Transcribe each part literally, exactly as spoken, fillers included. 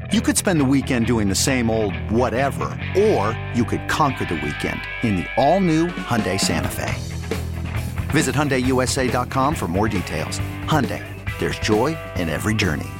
You could spend the weekend doing the same old whatever, or you could conquer the weekend in the all-new Hyundai Santa Fe. Visit Hyundai U S A dot com for more details. Hyundai, there's joy in every journey.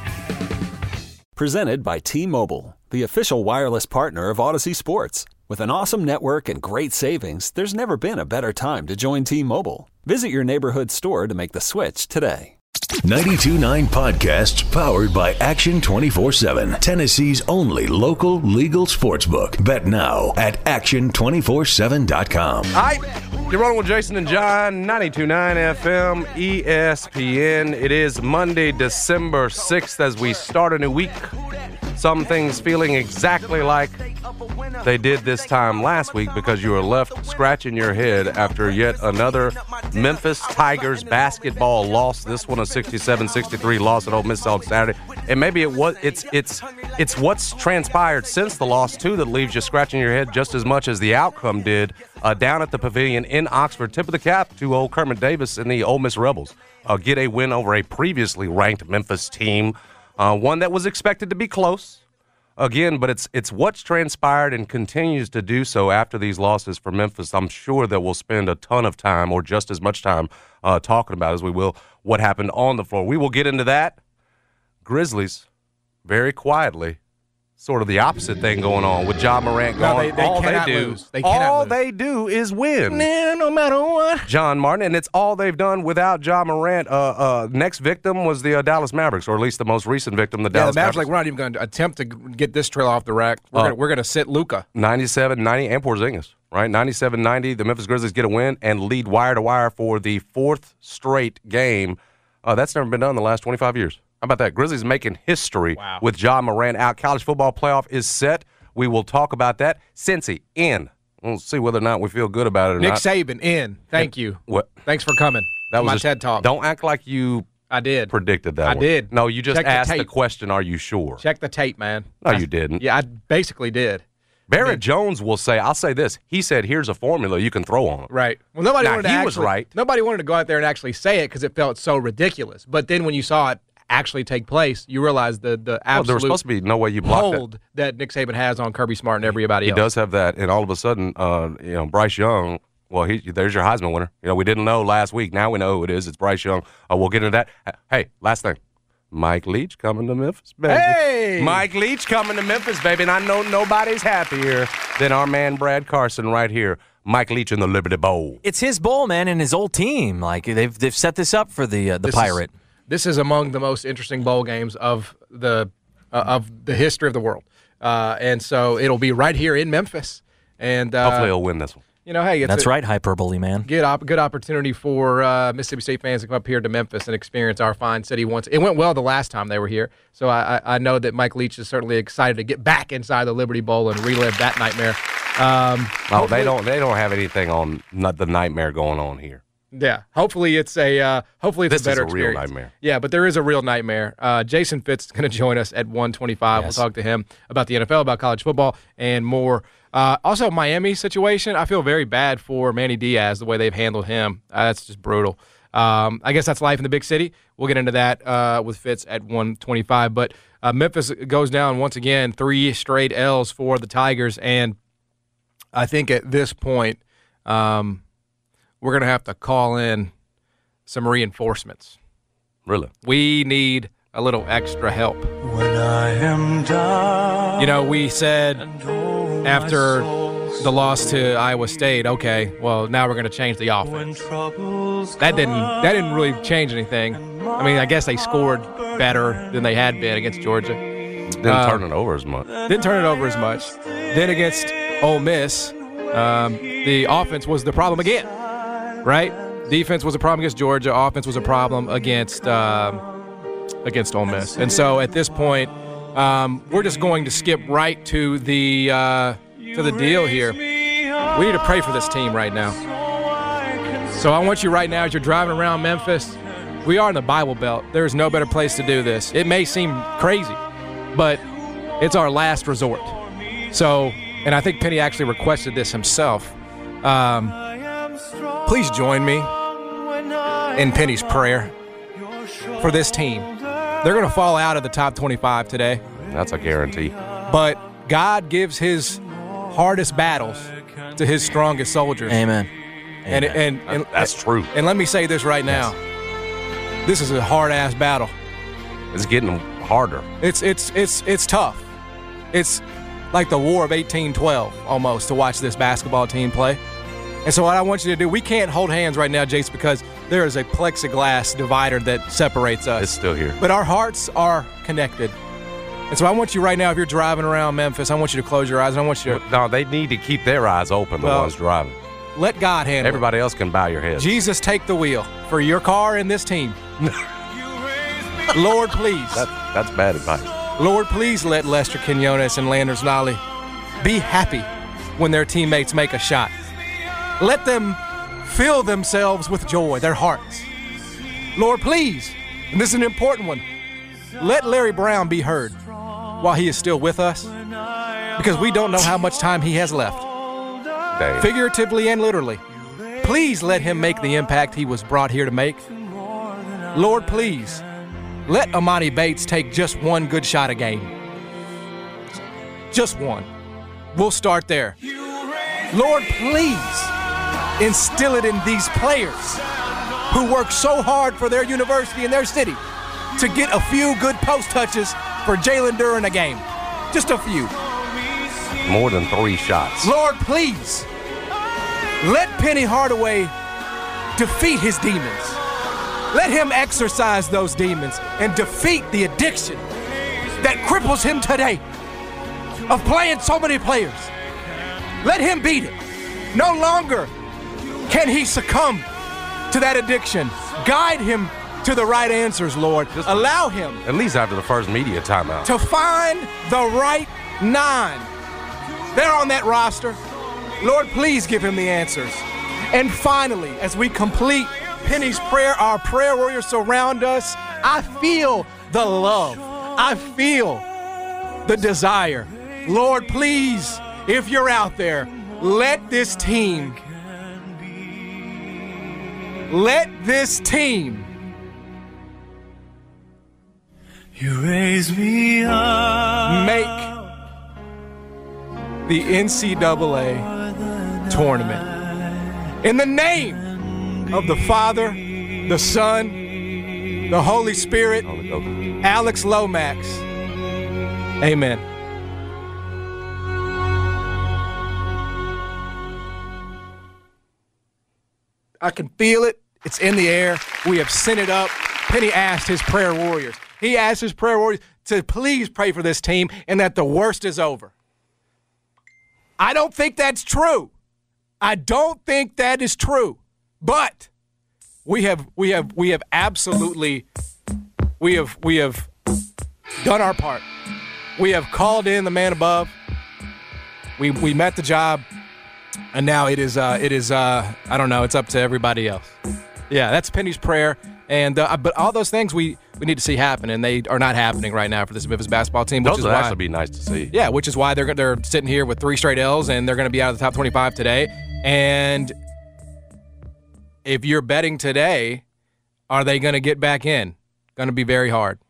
Presented by T-Mobile, the official wireless partner of Odyssey Sports. With an awesome network and great savings, there's never been a better time to join T-Mobile. Visit your neighborhood store to make the switch today. ninety-two point nine Podcasts powered by Action twenty-four seven. Tennessee's only local legal sportsbook. Bet now at action two four seven dot com. All right, you're rolling with Jason and John, ninety-two point nine F M, E S P N. It is Monday, December sixth as we start a new week. Some things feeling exactly like they did this time last week because you were left scratching your head after yet another Memphis Tigers basketball loss. This one a sixty-seven sixty-three loss at Ole Miss on Saturday. And maybe it was it's it's it's what's transpired since the loss too that leaves you scratching your head just as much as the outcome did uh, down at the Pavilion in Oxford. Tip of the cap to old Kermit Davis and the Ole Miss Rebels. Uh, get a win over a previously ranked Memphis team, uh, one that was expected to be close. Again, but it's it's what's transpired and continues to do so after these losses for Memphis. I'm sure that we'll spend a ton of time or just as much time uh, talking about as we will what happened on the floor. We will get into that. Grizzlies, very quietly, sort of the opposite thing going on with Ja Morant gone. No, they, they all cannot they do, lose. They cannot all lose. they do is win. Nah, no matter what. John Martin, and it's all they've done without Ja Morant. Uh, uh, next victim was the uh, Dallas Mavericks, or at least the most recent victim, the Yeah, Dallas the Mavericks, Mavericks. like, we're not even going to attempt to get this trail off the rack. We're Uh, gonna, we're going to sit Luka. ninety-seven ninety and Porzingis, right? ninety-seven ninety, the Memphis Grizzlies get a win and lead wire to wire for the fourth straight game. Uh, that's never been done in the last twenty-five years. How about that? Grizzlies making history Wow. with Ja Morant out. College football playoff is set. We will talk about that. Cincy in. We'll see whether or not we feel good about it or Nick not. Saban in. Thank you. What? Thanks for coming. That was my just- TED Talk. Don't act like you I did. predicted that I one. did. No, you just Check the asked the, tape. question, are you sure? Check the tape, man. No, I- you didn't. Yeah, I basically did. Barrett Jones will say, I'll say this. He said, here's a formula you can throw on it. Right. Well, nobody Now, wanted to he actually, was right. Nobody wanted to go out there and actually say it because it felt so ridiculous. But then when you saw it actually take place, you realize the the Well, absolute there was supposed to be no way you blocked that. hold that. Nick Saban has on Kirby Smart and everybody He else. does have that, and all of a sudden, uh, you know, Bryce Young. Well, he there's your Heisman winner. You know, we didn't know last week. Now we know who it is. It's Bryce Young. Uh, we'll get into that. Hey, last thing, Mike Leach coming to Memphis, baby. Hey! Mike Leach coming to Memphis, baby. And I know nobody's happier than our man Brad Carson right here. Mike Leach in the Liberty Bowl. It's his bowl, man, and his old team. Like they've they've set this up for the uh, the This Pirate. Is, this is among the most interesting bowl games of the uh, of the history of the world, uh, and so it'll be right here in Memphis. And uh, Hopefully he'll win this one. you know, hey, it's That's a, right, hyperbole, man. Good, op- good opportunity for uh, Mississippi State fans to come up here to Memphis and experience our fine city once. It went well the last time they were here, so I, I, I know that Mike Leach is certainly excited to get back inside the Liberty Bowl and relive that nightmare. Um, Oh, they don't. They don't have anything on not the nightmare going on here. Yeah, hopefully it's a uh, hopefully it's This a better is a real experience. nightmare. Yeah, but there is a real nightmare. Uh, Jason Fitz is going to join us at one twenty-five. Yes. We'll talk to him about the N F L, about college football, and more. Uh, also, Miami situation. I feel very bad for Manny Diaz the way they've handled him. Uh, that's just brutal. Um, I guess that's life in the big city. We'll get into that uh, with Fitz at one twenty-five. But uh, Memphis goes down once again, three straight L's for the Tigers, and I think at this point. Um, We're going to have to call in some reinforcements. Really? We need a little extra help. When I am down, You know, we said after the loss to Iowa State, okay, well, now we're going to change the offense. That didn't that didn't really change anything. I mean, I guess they scored better than they had been against Georgia. Didn't Uh, turn it over as much. Didn't turn it over as much. Then against Ole Miss, um, the offense was the problem again. Right? Defense was a problem against Georgia. Offense was a problem against um, against Ole Miss. And so at this point, um, we're just going to skip right to the uh, to the deal here. We need to pray for this team right now. So I want you right now, as you're driving around Memphis, we are in the Bible Belt. There is no better place to do this. It may seem crazy, but it's our last resort. So, and I think Penny actually requested this himself. Um, Please join me in Penny's prayer for this team. They're going to fall out of the top twenty-five today. That's a guarantee. But God gives his hardest battles to his strongest soldiers. Amen. And, Amen. and, and, and That's true. And let me say this right now. This is a hard-ass battle. It's getting harder. It's it's it's it's tough. It's like the War of eighteen twelve almost to watch this basketball team play. And so what I want you to do, we can't hold hands right now, Jace, because there is a plexiglass divider that separates us. It's still here. But our hearts are connected. And so I want you right now, if you're driving around Memphis, I want you to close your eyes. And I want you to No, they need to keep their eyes open, the Well, ones driving. let God handle it. Everybody else can bow your heads. Jesus, take the wheel for your car and this team. Lord, please. That, that's bad advice. Lord, please let Lester Quinones and Landers Nolly be happy when their teammates make a shot. Let them fill themselves with joy, their hearts. Lord, please, and this is an important one, let Larry Brown be heard while he is still with us, because we don't know how much time he has left, Dang. figuratively and literally. Please let him make the impact he was brought here to make. Lord, please, let Amani Bates take just one good shot a game. Just one. We'll start there. Lord, please instill it in these players who work so hard for their university and their city to get a few good post touches for Jalen Duren a game. Just a few. More than three shots. Lord, please, let Penny Hardaway defeat his demons. Let him exercise those demons and defeat the addiction that cripples him today of playing so many players. Let him beat it. No longer can he succumb to that addiction. Guide him to the right answers, Lord. Just allow him At least after the first media timeout. to find the right nine. They're on that roster. Lord, please give him the answers. And finally, as we complete Penny's prayer, our prayer warriors surround us. I feel the love. I feel the desire. Lord, please, if you're out there, let this team, let this team You raise me up. make the N C double A tournament. In the name of the Father, the Son, the Holy Spirit, Alex Lomax. Amen. I can feel it. It's in the air. We have sent it up. Penny asked his prayer warriors. He asked his prayer warriors to please pray for this team and that the worst is over. I don't think that's true. I don't think that is true. But we have we have we have absolutely we have we have done our part. We have called in the man above. We we met the job, and now it is uh, it is uh, I don't know. It's up to everybody else. Yeah, that's Penny's prayer, and uh, but all those things we, we need to see happen, and they are not happening right now for this Memphis basketball team. Which Those is would why, actually be nice to see. Yeah, which is why they're they're sitting here with three straight L's, and they're going to be out of the top twenty-five today. And if you're betting today, are they going to get back in? Going to be very hard.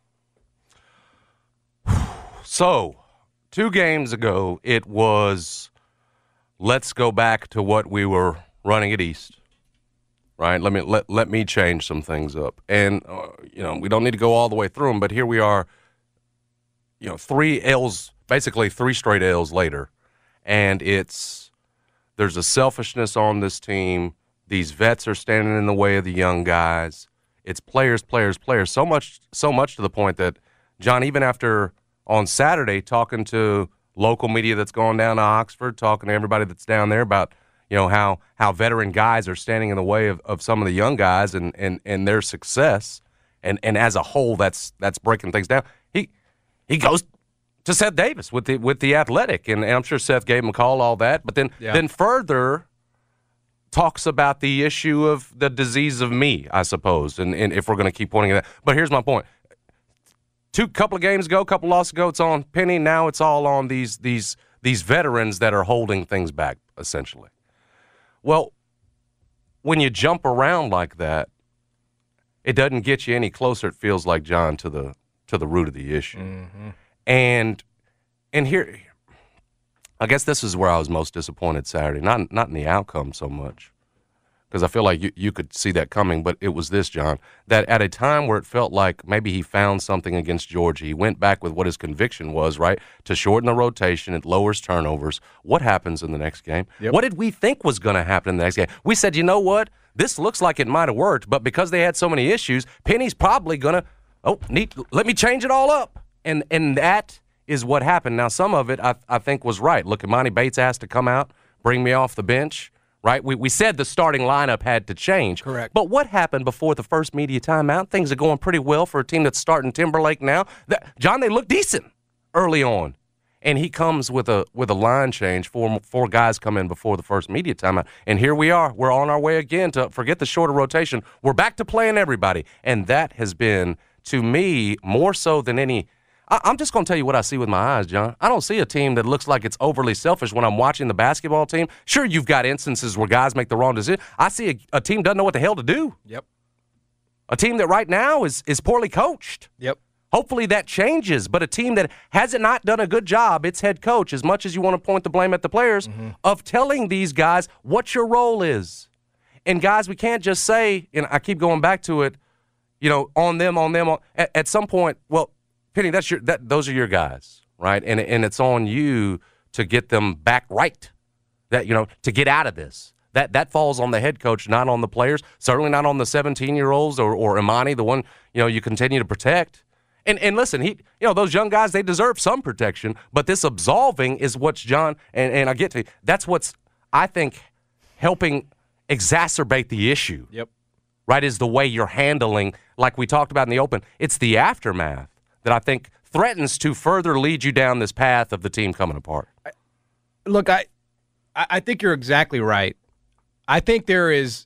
So, two games ago, it was let's go back to what we were running at East. Right? Let me let let me change some things up. And uh, you know, we don't need to go all the way through them, but here we are, you know, three L's, basically three straight L's later. And it's there's a selfishness on this team. These vets are standing in the way of the young guys. It's players, players, players. So much so much to the point that, John, even after on Saturday talking to local media that's going down to Oxford, talking to everybody that's down there about, you know, how how veteran guys are standing in the way of, of some of the young guys and, and, and their success, and, and as a whole, that's that's breaking things down. He he goes to Seth Davis with the with the Athletic, and, and I'm sure Seth gave him a call, all that, but then Yeah. then further talks about the issue of the disease of me, I suppose, and, and if we're going to keep pointing at that. But here's my point. Two couple of games ago, couple losses ago, it's on Penny. Now it's all on these these these veterans that are holding things back, essentially. Well, when you jump around like that, it doesn't get you any closer, it feels like, John, to the to the root of the issue. Mm-hmm. And and here, I guess this is where I was most disappointed Saturday. Not not in the outcome so much, because I feel like you, you could see that coming, but it was this, John, that at a time where it felt like maybe he found something against Georgia, he went back with what his conviction was, right, to shorten the rotation. It lowers turnovers. What happens in the next game? Yep. What did we think was going to happen in the next game? We said, you know what? This looks like it might have worked, but because they had so many issues, Penny's probably going to, oh, neat, let me change it all up. And and that is what happened. Now, some of it I, I think was right. Look, Imani Bates asked to come out, bring me off the bench, right? We we said the starting lineup had to change. Correct. But what happened before the first media timeout? Things are going pretty well for a team that's starting Timberlake now. That, John, they look decent early on. And he comes with a with a line change. Four, four guys come in before the first media timeout. And here we are. We're on our way again to forget the shorter rotation. We're back to playing everybody. And that has been, to me, more so than any – I'm just going to tell you what I see with my eyes, John. I don't see a team that looks like it's overly selfish when I'm watching the basketball team. Sure, you've got instances where guys make the wrong decision. I see a, a team doesn't know what the hell to do. Yep. A team that right now is is poorly coached. Yep. Hopefully that changes, but a team that hasn't not done a good job, its head coach, as much as you want to point the blame at the players, mm-hmm. of telling these guys what your role is. And guys, we can't just say, and I keep going back to it, you know, on them, on them. On, at, at some point, well, Penny, that's your that those are your guys, right? And and it's on you to get them back right. That you know, to get out of this. That that falls on the head coach, not on the players. Certainly not on the seventeen-year-olds or or Imani, the one you know you continue to protect. And and listen, he you know those young guys, they deserve some protection. But this absolving is what's John and and I get to that's what's I think helping exacerbate the issue. Yep. Right, is the way you're handling, like we talked about in the open. It's the aftermath that I think threatens to further lead you down this path of the team coming apart. Look, I I think you're exactly right. I think there is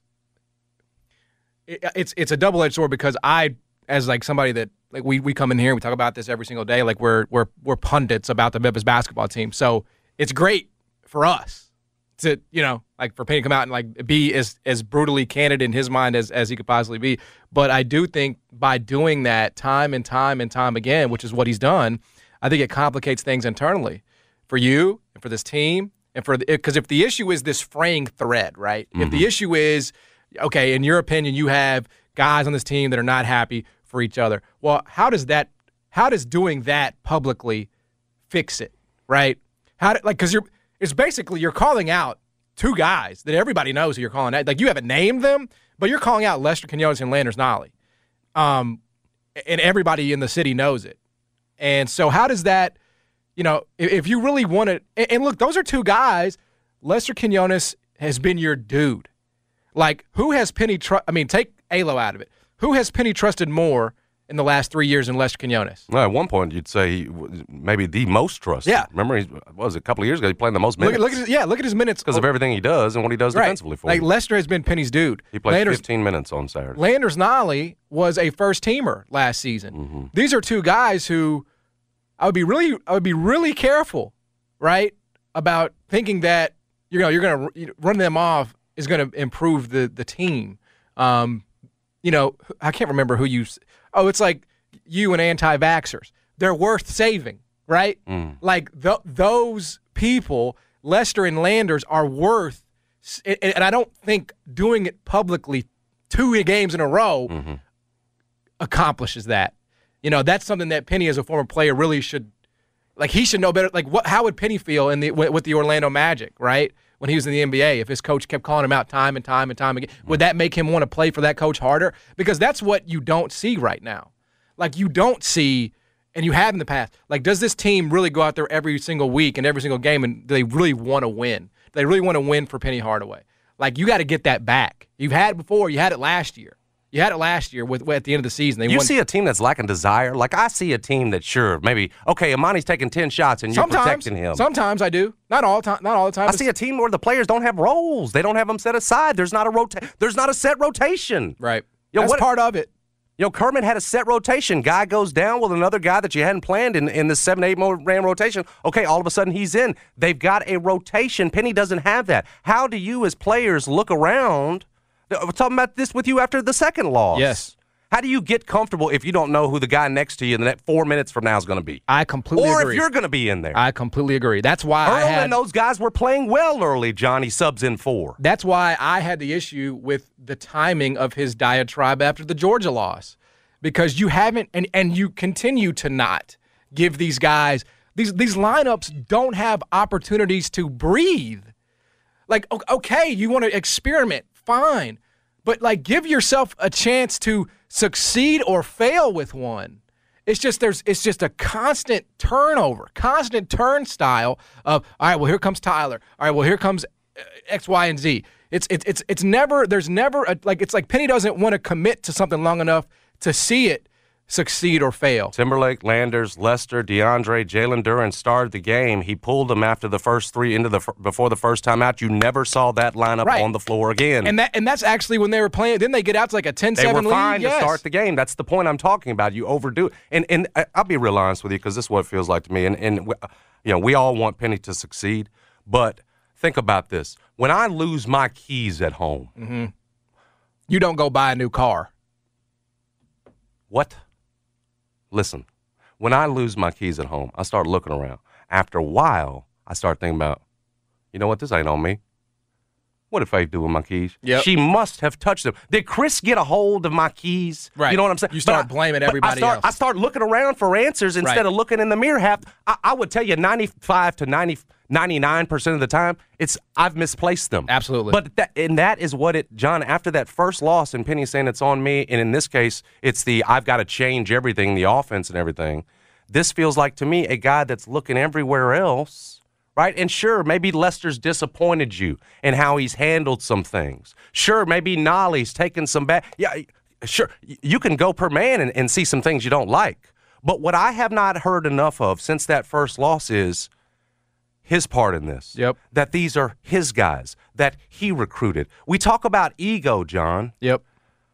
it, it's it's a double-edged sword because I, as like somebody that like we, we come in here, we talk about this every single day, like we're we're we're pundits about the Memphis basketball team. So it's great for us to, you know, like for Penny to come out and like be as as brutally candid in his mind as, as he could possibly be. But I do think by doing that time and time and time again, which is what he's done, I think it complicates things internally for you and for this team and for because if the issue is this fraying thread, right? Mm-hmm. If the issue is, okay, in your opinion, you have guys on this team that are not happy for each other. Well, how does that how does doing that publicly fix it, right? How do, like because you're it's basically you're calling out two guys that everybody knows who you're calling out. Like you haven't named them, but you're calling out Lester Quinones and Landers Nolley. Um, and everybody in the city knows it. And so how does that, you know, if, if you really want to, and, and look, those are two guys. Lester Quinones has been your dude. Like who has Penny, tr- I mean, take A L O out of it. Who has Penny trusted more in the last three years than Lester Quinones? Well, at one point, you'd say he was maybe the most trusted. Yeah. Remember, he what was it, a couple of years ago, he played the most minutes. Look, look at his, yeah, look at his minutes. Because of everything he does and what he does right. defensively for Like him. Lester has been Penny's dude. He played Landers, fifteen minutes on Saturday. Landers Nolley was a first-teamer last season. Mm-hmm. These are two guys who I would be really I would be really careful, right, about thinking that you know, you're going to run them off is going to improve the, the team. Um, you know, I can't remember who you – oh, it's like – you and anti-vaxxers, they're worth saving, right? Mm. Like th- those people, Lester and Landers, are worth, and, and I don't think doing it publicly two games in a row mm-hmm. accomplishes that. You know, that's something that Penny, as a former player, really should, like he should know better. Like, what? How would Penny feel in the with the Orlando Magic, right? When he was in the N B A, if his coach kept calling him out time and time and time again, would that make him want to play for that coach harder? Because that's what you don't see right now. Like, you don't see, and you have in the past, like, does this team really go out there every single week and every single game, and do they really want to win? Do they really want to win for Penny Hardaway? Like, you got to get that back. You've had it before. You had it last year. You had it last year with, with at the end of the season. They you won. See a team that's lacking desire? Like, I see a team that, sure, maybe, okay, Imani's taking ten shots and you're sometimes, protecting him. Sometimes I do. Not all, time, not all the time. I see a team where the players don't have roles. They don't have them set aside. There's not a rota- There's not a set rotation. Right. You know, that's what, part of it. You know, Kermit had a set rotation. Guy goes down with another guy that you hadn't planned in, in the seven, eight man rotation. Okay, all of a sudden he's in. They've got a rotation. Penny doesn't have that. How do you as players look around? We're talking about this with you after the second loss. Yes. How do you get comfortable if you don't know who the guy next to you in the next four minutes from now is going to be? I completely or agree. Or if you're going to be in there. I completely agree. That's why Earl I had, and those guys were playing well early, Johnny, subs in four. That's why I had the issue with the timing of his diatribe after the Georgia loss. Because you haven't, and, and you continue to not give these guys, these, these lineups don't have opportunities to breathe. Like, okay, you want to experiment, fine. But, like, give yourself a chance to succeed or fail with one. It's just there's it's just a constant turnover, constant turnstile of, all right, well, here comes Tyler. All right, well, here comes X, Y, and Z. It's it's it's it's never there's never a, like it's like Penny doesn't want to commit to something long enough to see it succeed or fail. Timberlake, Landers, Lester, DeAndre, Jalen Duren started the game. He pulled them after the first three into the before the first time out. You never saw that lineup right. on the floor again. And that and that's actually when they were playing. Then they get out to like a ten seven lead. They were fine yes. to start the game. That's the point I'm talking about. You overdo it. And and I'll be real honest with you because this is what it feels like to me. And and you know we all want Penny to succeed, but think about this: when I lose my keys at home, mm-hmm. you don't go buy a new car. What? Listen, when I lose my keys at home, I start looking around. After a while, I start thinking about, you know what, this ain't on me. What did Faith do with my keys? Yep. She must have touched them. Did Chris get a hold of my keys? Right. You know what I'm saying? You start but blaming I, everybody I start, else. I start looking around for answers instead right. of looking in the mirror. Half, I, I would tell you ninety-five to ninety, ninety-nine percent of the time, it's I've misplaced them. Absolutely. But that, and that is what it, John, after that first loss, and Penny saying it's on me, and in this case, it's the I've got to change everything, the offense and everything. This feels like, to me, a guy that's looking everywhere else. Right? And sure, maybe Lester's disappointed you in how he's handled some things. Sure, maybe Nolly's taken some bad. Yeah, sure, you can go per man and, and see some things you don't like. But what I have not heard enough of since that first loss is his part in this. Yep. That these are his guys that he recruited. We talk about ego, John. Yep.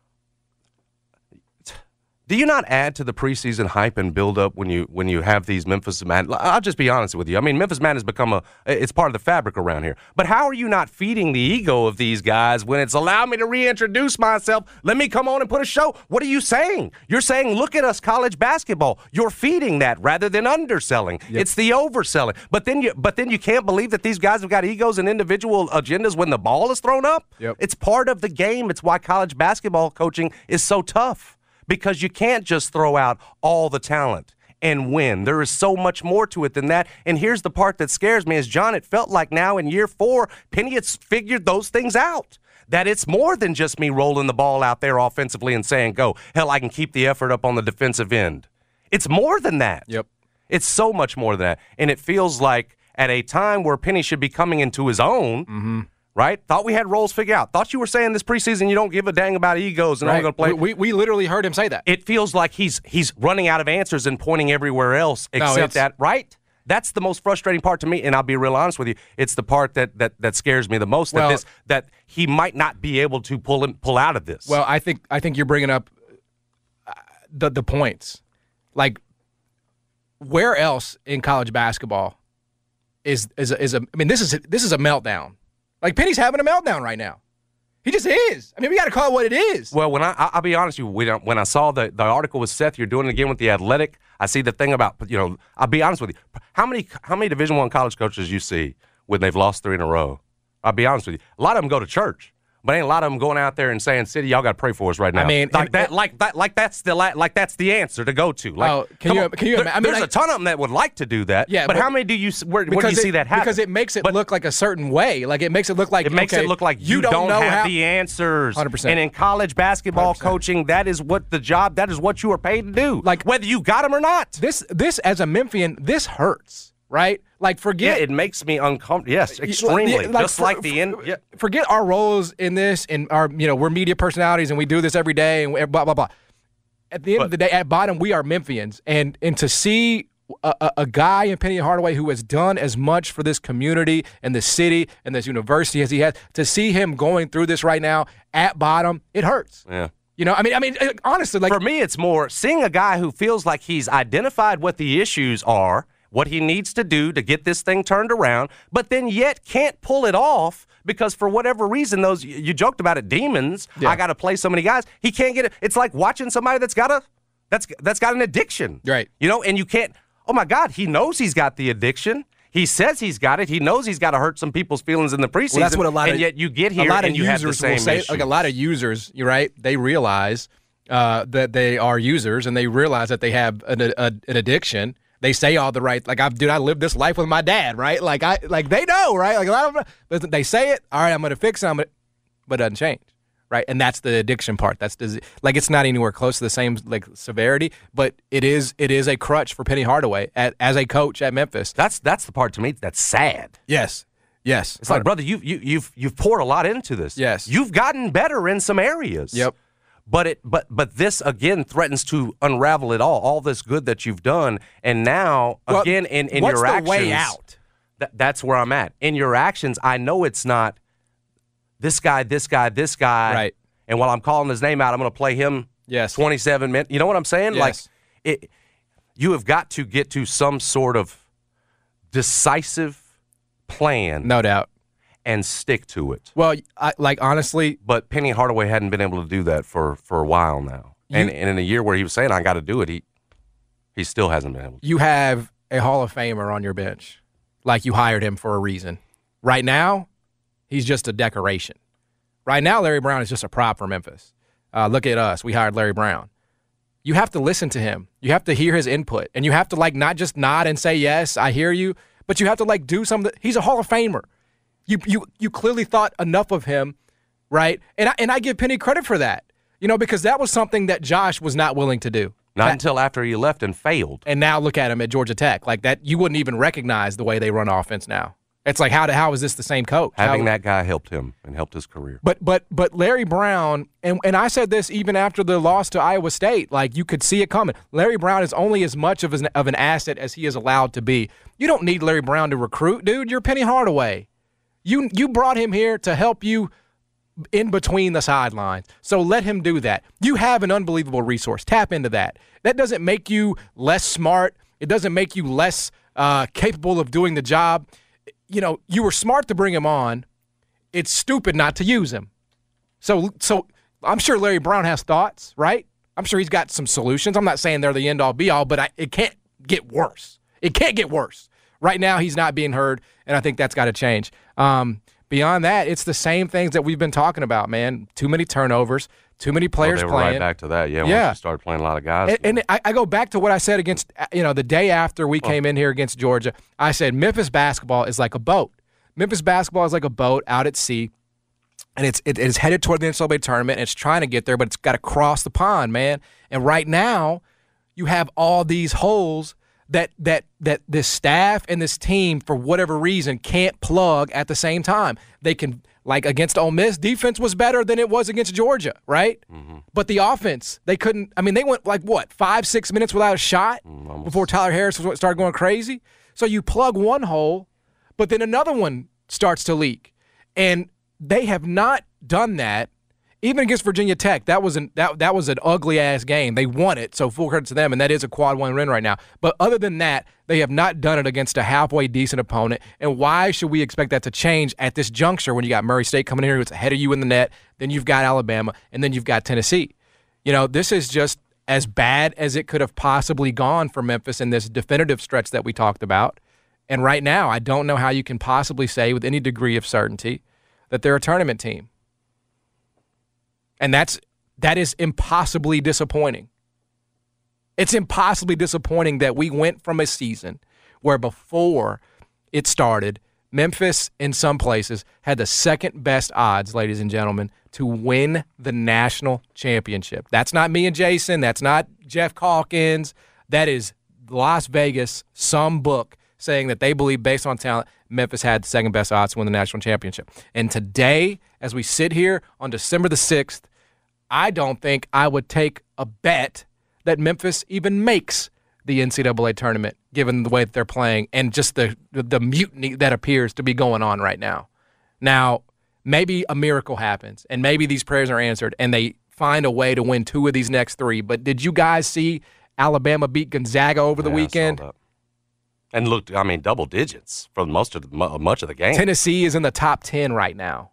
Do you not add to the preseason hype and build up when you when you have these Memphis Madness? I'll just be honest with you. I mean, Memphis Madness has become a it's part of the fabric around here. But how are you not feeding the ego of these guys when it's allow me to reintroduce myself? Let me come on and put a show. What are you saying? You're saying, look at us, college basketball. You're feeding that rather than underselling. Yep. It's the overselling. But then you but then you can't believe that these guys have got egos and individual agendas when the ball is thrown up. Yep. It's part of the game. It's why college basketball coaching is so tough. Because you can't just throw out all the talent and win. There is so much more to it than that. And here's the part that scares me is, John, it felt like now in year four, Penny has figured those things out. That it's more than just me rolling the ball out there offensively and saying, go. Hell, I can keep the effort up on the defensive end. It's more than that. Yep. It's so much more than that. And it feels like at a time where Penny should be coming into his own, mm-hmm. right? Thought we had roles figured out. Thought you were saying this preseason you don't give a dang about egos and right. I'm going to play. We, we literally heard him say that. It feels like he's he's running out of answers and pointing everywhere else except no, that, right? That's the most frustrating part to me, and I'll be real honest with you. It's the part that that, that scares me the most, well, that this that he might not be able to pull him, pull out of this. Well, I think I think you're bringing up the the points. Like, where else in college basketball is is a, is a I mean, this is this is a meltdown. Like, Penny's having a meltdown right now. He just is. I mean, we got to call it what it is. Well, when I, I'll be honest with you, when I, when I saw the, the article with Seth, you're doing it again with the Athletic, I see the thing about, you know, I'll be honest with you. How many how many Division One college coaches you see when they've lost three in a row? I'll be honest with you. A lot of them go to church. But ain't a lot of them going out there and saying, "City, y'all got to pray for us right now." I mean, like and, that, like that, like that's the like that's the answer to go to. Like, oh, can you? on. Can you? There, I mean, there's like, a ton of them that would like to do that. Yeah, but, but how many do you? Where, where do you it, see that happen? Because it makes it but, look like a certain way. Like, it makes it look like it makes okay, it look like you, you don't, don't know have how, the answers. one hundred percent. And in college basketball one hundred percent. coaching, that is what the job. That is what you are paid to do. Like, whether you got them or not. This, this as a Memphian, this hurts. Right? Like, forget. Yeah, it makes me uncomfortable. Yes, extremely. Like, Just for, like the end. Yeah. Forget our roles in this, and our, you know, we're media personalities, and we do this every day, and blah blah blah. At the end but, of the day, at bottom, we are Memphians, and and to see a, a, a guy in Penny Hardaway who has done as much for this community and the city and this university as he has, to see him going through this right now at bottom, it hurts. Yeah. You know, I mean, I mean, honestly, like, for me, it's more seeing a guy who feels like he's identified what the issues are. what he needs to do to get this thing turned around, but then yet can't pull it off because for whatever reason, those you joked about it, demons. Yeah. I got to play so many guys. He can't get it. It's like watching somebody that's got a that's that's got an addiction, right? You know, and you can't. Oh my God, he knows he's got the addiction. He says he's got it. He knows he's got to hurt some people's feelings in the preseason. Well, that's what a lot and of, yet you get here a lot and of you have the users same will say. issues. Like a lot of users, you're right. They realize uh, that they are users, and they realize that they have an, a, an addiction. They say all the right, like, I, dude, I lived this life with my dad, right? Like I, like they know, right? Like a lot of them, they say it. All right, I'm going to fix it, I'm gonna, but it doesn't change. Right, and that's the addiction part. That's the, like it's not anywhere close to the same like severity, but it is it is a crutch for Penny Hardaway at, as a coach at Memphis. That's that's the part to me that's sad. Yes, yes. It's like, brother, you you you've you've poured a lot into this. Yes, you've gotten better in some areas. Yep. But it but but this again threatens to unravel it all. All this good that you've done, and now well, again in in what's your the actions, way out? Th- that's where I'm at. In your actions, I know it's not this guy, this guy, this guy. Right. And while I'm calling his name out, I'm going to play him yes. twenty-seven minutes. You know what I'm saying? Yes. Like, it, you have got to get to some sort of decisive plan. No doubt. And stick to it. Well, I, like, honestly. But Penny Hardaway hadn't been able to do that for, for a while now. You, and, and in a year where he was saying, I got to do it, he he still hasn't been able to. You have a Hall of Famer on your bench. Like, you hired him for a reason. Right now, he's just a decoration. Right now, Larry Brown is just a prop for Memphis. Uh, look at us. We hired Larry Brown. You have to listen to him. You have to hear his input. And you have to, like, not just nod and say, yes, I hear you, but you have to, like, do something. He's a Hall of Famer. You you you clearly thought enough of him, right? And I, and I give Penny credit for that, you know, because that was something that Josh was not willing to do. Not that, until after he left and failed. And now look at him at Georgia Tech. Like, that, you wouldn't even recognize the way they run offense now. It's like, how how is this the same coach? Having how, that guy helped him and helped his career. But but but Larry Brown, and, and I said this even after the loss to Iowa State, like, you could see it coming. Larry Brown is only as much of an, of an asset as he is allowed to be. You don't need Larry Brown to recruit, dude. You're Penny Hardaway. You you brought him here to help you in between the sidelines. So let him do that. You have an unbelievable resource. Tap into that. That doesn't make you less smart. It doesn't make you less uh, capable of doing the job. You know, you were smart to bring him on. It's stupid not to use him. So so I'm sure Larry Brown has thoughts, right? I'm sure he's got some solutions. I'm not saying they're the end-all, be-all, but I, it can't get worse. It can't get worse. Right now, he's not being heard, and I think that's got to change. Um, beyond that, it's the same things that we've been talking about, man. Too many turnovers, too many players well, they were playing. Right back to that, yeah. yeah. Once you started playing a lot of guys. And, and I, I go back to what I said against, you know, the day after we came in here against Georgia. I said Memphis basketball is like a boat. Memphis basketball is like a boat out at sea, and it's it, it's headed toward the N C double A tournament, and it's trying to get there, but it's got to cross the pond, man. And right now, you have all these holes that that that this staff and this team, for whatever reason, can't plug at the same time. They can, like against Ole Miss, defense was better than it was against Georgia, right? Mm-hmm. But the offense, they couldn't. I mean, they went like what five, six minutes without a shot mm, before Tyler Harris started going crazy. So you plug one hole, but then another one starts to leak, and they have not done that. Even against Virginia Tech, that was an that that was an ugly ass game. They won it, so full credit to them, and that is a quad one win right now. But other than that, they have not done it against a halfway decent opponent. And why should we expect that to change at this juncture when you got Murray State coming in here who's ahead of you in the net, then you've got Alabama, and then you've got Tennessee? You know, this is just as bad as it could have possibly gone for Memphis in this definitive stretch that we talked about. And right now, I don't know how you can possibly say with any degree of certainty that they're a tournament team. And that's that is impossibly disappointing. It's impossibly disappointing that we went from a season where before it started, Memphis in some places had the second best odds, ladies and gentlemen, to win the national championship. That's not me and Jason. That's not Jeff Calkins. That is Las Vegas, some book saying that they believe based on talent, Memphis had the second best odds to win the national championship. And today, as we sit here on December the sixth, I don't think I would take a bet that Memphis even makes the N C double A tournament, given the way that they're playing and just the the mutiny that appears to be going on right now. Now, maybe a miracle happens, and maybe these prayers are answered, and they find a way to win two of these next three. But did you guys see Alabama beat Gonzaga over the yeah, weekend? I saw that. And looked, I mean, double digits for most of the, much of the game. Tennessee is in the top ten right now.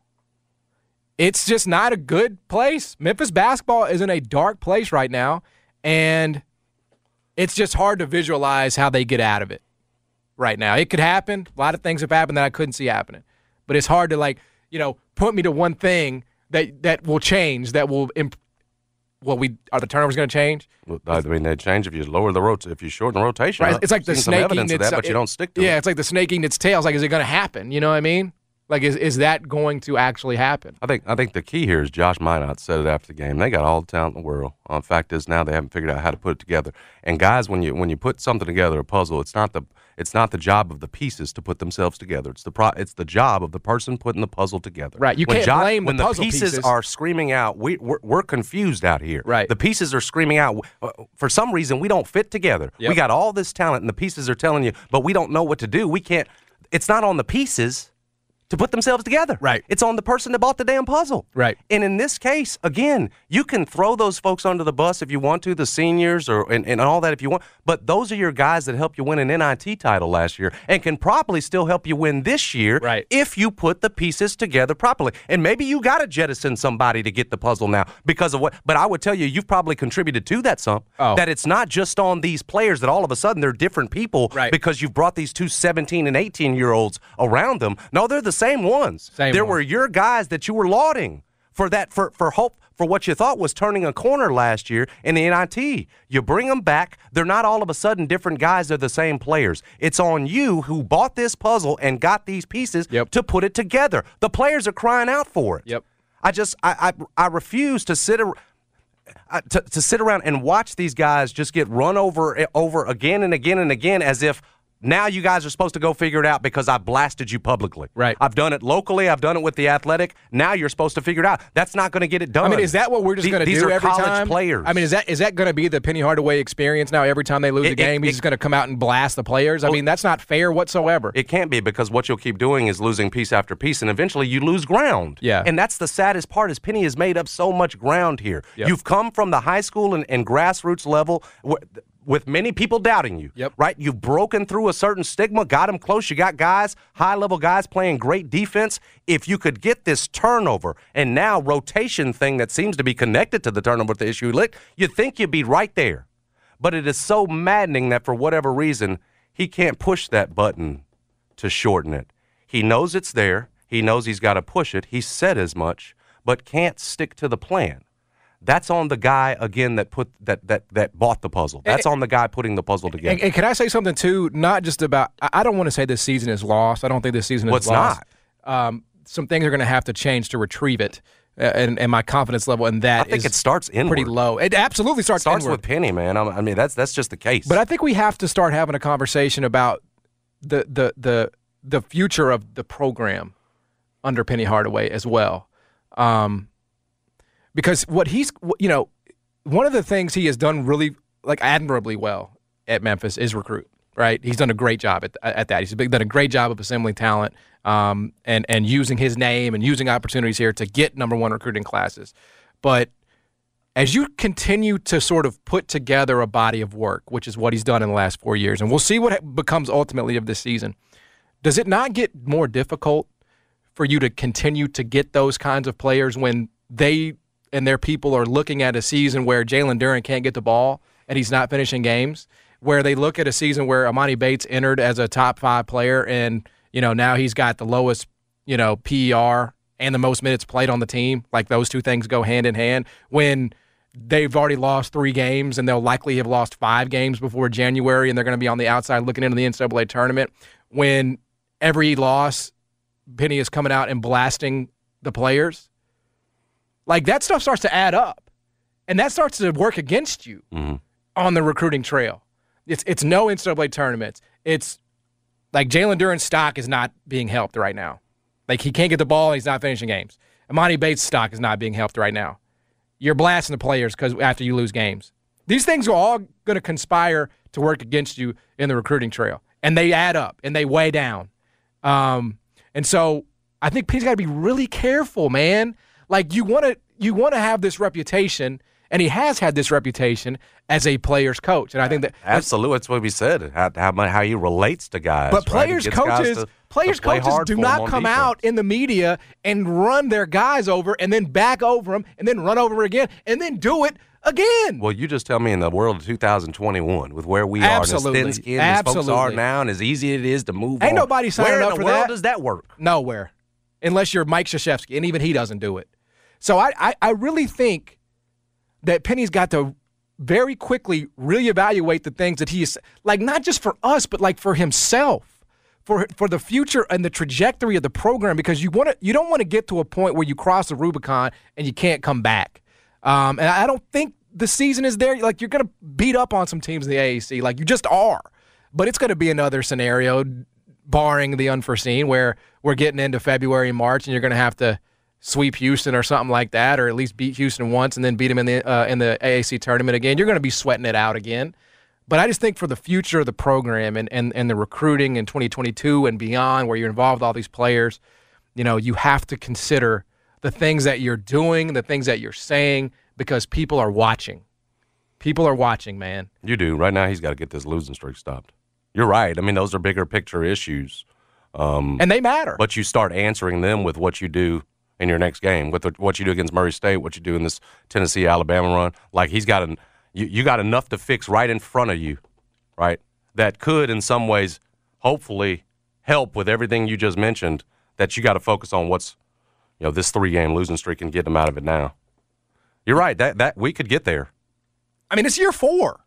It's just not a good place. Memphis basketball is in a dark place right now, and it's just hard to visualize how they get out of it right now. It could happen. A lot of things have happened that I couldn't see happening. But it's hard to, like, you know, point me to one thing that, that will change, that will imp- Well, we are the turnovers going to change? Well, I mean, they change if you lower the rot- if you shorten the rotation. Right. It's like the Seen snake some evidence eating of its that, but you don't stick to yeah, it. it's like the snake eating its tail. It's like, is it going to happen? You know what I mean? Like, is is that going to actually happen? I think I think the key here is Josh Minot said it after the game. They got all the talent in the world. Uh, fact is, now they haven't figured out how to put it together. And guys, when you when you put something together, a puzzle, it's not the it's not the job of the pieces to put themselves together. It's the pro, it's the job of the person putting the puzzle together. Right. You when can't Josh, blame the when puzzle the pieces, pieces are screaming out. We we're, we're confused out here. Right. The pieces are screaming out. For some reason, we don't fit together. Yep. We got all this talent, and the pieces are telling you, but we don't know what to do. We can't. It's not on the pieces to put themselves together. Right. It's on the person that bought the damn puzzle. Right. And in this case, again, you can throw those folks under the bus if you want to, the seniors or and, and all that if you want, but those are your guys that helped you win an N I T title last year and can probably still help you win this year right. if you put the pieces together properly. And maybe you got to jettison somebody to get the puzzle now because of what, but I would tell you, you've probably contributed to that some, oh. that it's not just on these players that all of a sudden they're different people right. because you've brought these two seventeen and eighteen-year-olds around them. No, they're the same ones. Same there one. were your guys that you were lauding for that for, for hope for what you thought was turning a corner last year in the N I T. You bring them back. They're not all of a sudden different guys. They're the same players. It's on you who bought this puzzle and got these pieces yep. to put it together. The players are crying out for it. Yep. I just I I, I refuse to sit around. Uh, to, to sit around and watch these guys just get run over over again and again and again as if now you guys are supposed to go figure it out because I blasted you publicly. Right. I've done it locally. I've done it with the Athletic. Now you're supposed to figure it out. That's not going to get it done. I mean, is that what we're just going to do These are every college time? players. I mean, is that is that going to be the Penny Hardaway experience now? Every time they lose It- a game, it- he's it- just going to come out and blast the players. I mean, that's not fair whatsoever. It can't be because what you'll keep doing is losing piece after piece, and eventually you lose ground. Yeah. And that's the saddest part is Penny has made up so much ground here. Yep. You've come from the high school and, and grassroots level wh- with many people doubting you. Yep. Right? You've broken through a certain stigma, got them close. You got guys, high-level guys playing great defense. If you could get this turnover and now rotation thing that seems to be connected to the turnover with the issue, you'd think you'd be right there. But it is so maddening that for whatever reason, he can't push that button to shorten it. He knows it's there. He knows he's got to push it. He said as much, but can't stick to the plan. That's on the guy again that put that that that bought the puzzle. That's and, on the guy putting the puzzle together. And, and can I say something too? Not just about. I don't want to say this season is lost. I don't think this season is well, it's lost. not. Um, some things are going to have to change to retrieve it, uh, and, and my confidence level in that I think is it starts inward. pretty low. It absolutely starts. It starts inward. with Penny, man. I mean, that's that's just the case. But I think we have to start having a conversation about the the the the future of the program under Penny Hardaway as well, um, because what he's you know. One of the things he has done really, like, admirably well at Memphis is recruit, right? He's done a great job at, at that. He's done a great job of assembling talent um, and, and using his name and using opportunities here to get number one recruiting classes. But as you continue to sort of put together a body of work, which is what he's done in the last four years, and we'll see what becomes ultimately of this season, does it not get more difficult for you to continue to get those kinds of players when they – and their people are looking at a season where Jalen Duren can't get the ball and he's not finishing games, where they look at a season where Amani Bates entered as a top five player and, you know, now he's got the lowest, you know, P E R and the most minutes played on the team. Like, those two things go hand in hand when they've already lost three games and they'll likely have lost five games before January and they're going to be on the outside looking into the N C double A tournament. When every loss, Penny is coming out and blasting the players. Like, that stuff starts to add up, and that starts to work against you mm-hmm. on the recruiting trail. It's it's no N C double A tournaments. It's like Jalen Duren's stock is not being helped right now. Like, he can't get the ball, and he's not finishing games. Amani Bates' stock is not being helped right now. You're blasting the players because after you lose games. These things are all going to conspire to work against you in the recruiting trail, and they add up, and they weigh down. Um, and so I think Penny's got to be really careful, man. Like, you want to you want to have this reputation, And he has had this reputation as a player's coach. And I think that absolutely, that's what we said. How how, how he relates to guys. But players, right? coaches, to, players, to play coaches do not come defense. out in the media and run their guys over and then back over them and then run over again and then do it again. Well, you just tell me in the world of two thousand twenty-one, with where we Absolutely. are, as thin-skinned as folks are now, and as easy it is to move Ain't on. nobody signing where up in for the world that. does that work? Nowhere, unless you're Mike Krzyzewski, and even he doesn't do it. So I, I, I really think that Penny's got to very quickly reevaluate the things that he is, like not just for us, but like for himself, for for the future and the trajectory of the program, because you want to you don't want to get to a point where you cross the Rubicon and you can't come back. Um, and I don't think the season is there. Like you're going to beat up on some teams in the A A C, like you just are. But it's going to be another scenario, barring the unforeseen, where we're getting into February and March, and you're going to have to sweep Houston or something like that, or at least beat Houston once and then beat them in the uh, in the A A C tournament again. You're going to be sweating it out again. But I just think for the future of the program and, and, and the recruiting in twenty twenty-two and beyond, where you're involved with all these players, you know, you have to consider the things that you're doing, the things that you're saying, because people are watching. People are watching, man. You do. Right now, he's got to get this losing streak stopped. You're right. I mean, those are bigger picture issues. Um, and they matter. But you start answering them with what you do in your next game, with the, what you do against Murray State, what you do in this Tennessee-Alabama run. Like, he's got an, you, you got enough to fix right in front of you, right, that could in some ways hopefully help with everything you just mentioned, that you got to focus on what's, you know, this three-game losing streak and get them out of it now. You're right. That that we could get there. I mean, it's year four.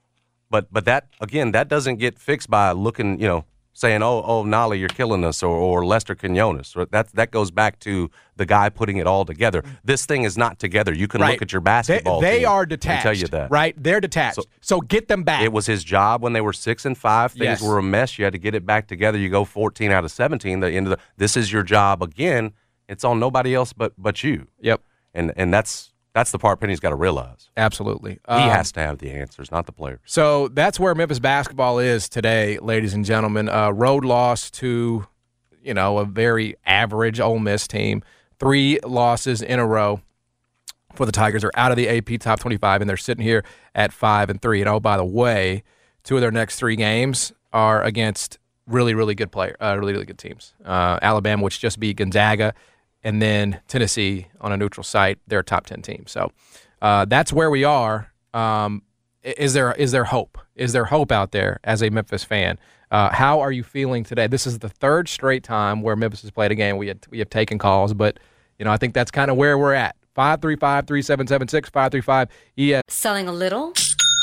But but that, again, that doesn't get fixed by looking, you know, saying, oh, oh, Nolly, you're killing us, or, or Lester Quinones. That, that goes back to the guy putting it all together. This thing is not together. You can right. look at your basketball they, they team are detached, and tell you that. Right? They're detached. So, so get them back. It was his job when they were six and five. Things yes. were a mess. You had to get it back together. You go fourteen out of seventeen. The end of the, this is your job again. It's on nobody else but but you. Yep. And and that's that's the part Penny's got to realize. Absolutely. He um, has to have the answers, not the players. So that's where Memphis basketball is today, ladies and gentlemen. Uh, road loss to, you know, a very average Ole Miss team. Three losses in a row for the Tigers. Are out of the A P top twenty-five, and they're sitting here at five and three. And oh, by the way, two of their next three games are against really, really good player, uh, really, really good teams. Uh, Alabama, which just beat Gonzaga, and then Tennessee on a neutral site. They're a top ten team. So uh, that's where we are. Um, is there is there hope? Is there hope out there as a Memphis fan? Uh, how are you feeling today? This is the third straight time where Memphis has played a game. We had, we have taken calls, but you know I think that's kind of where we're at. five three five, three seven seven six, five three five E S. Selling a little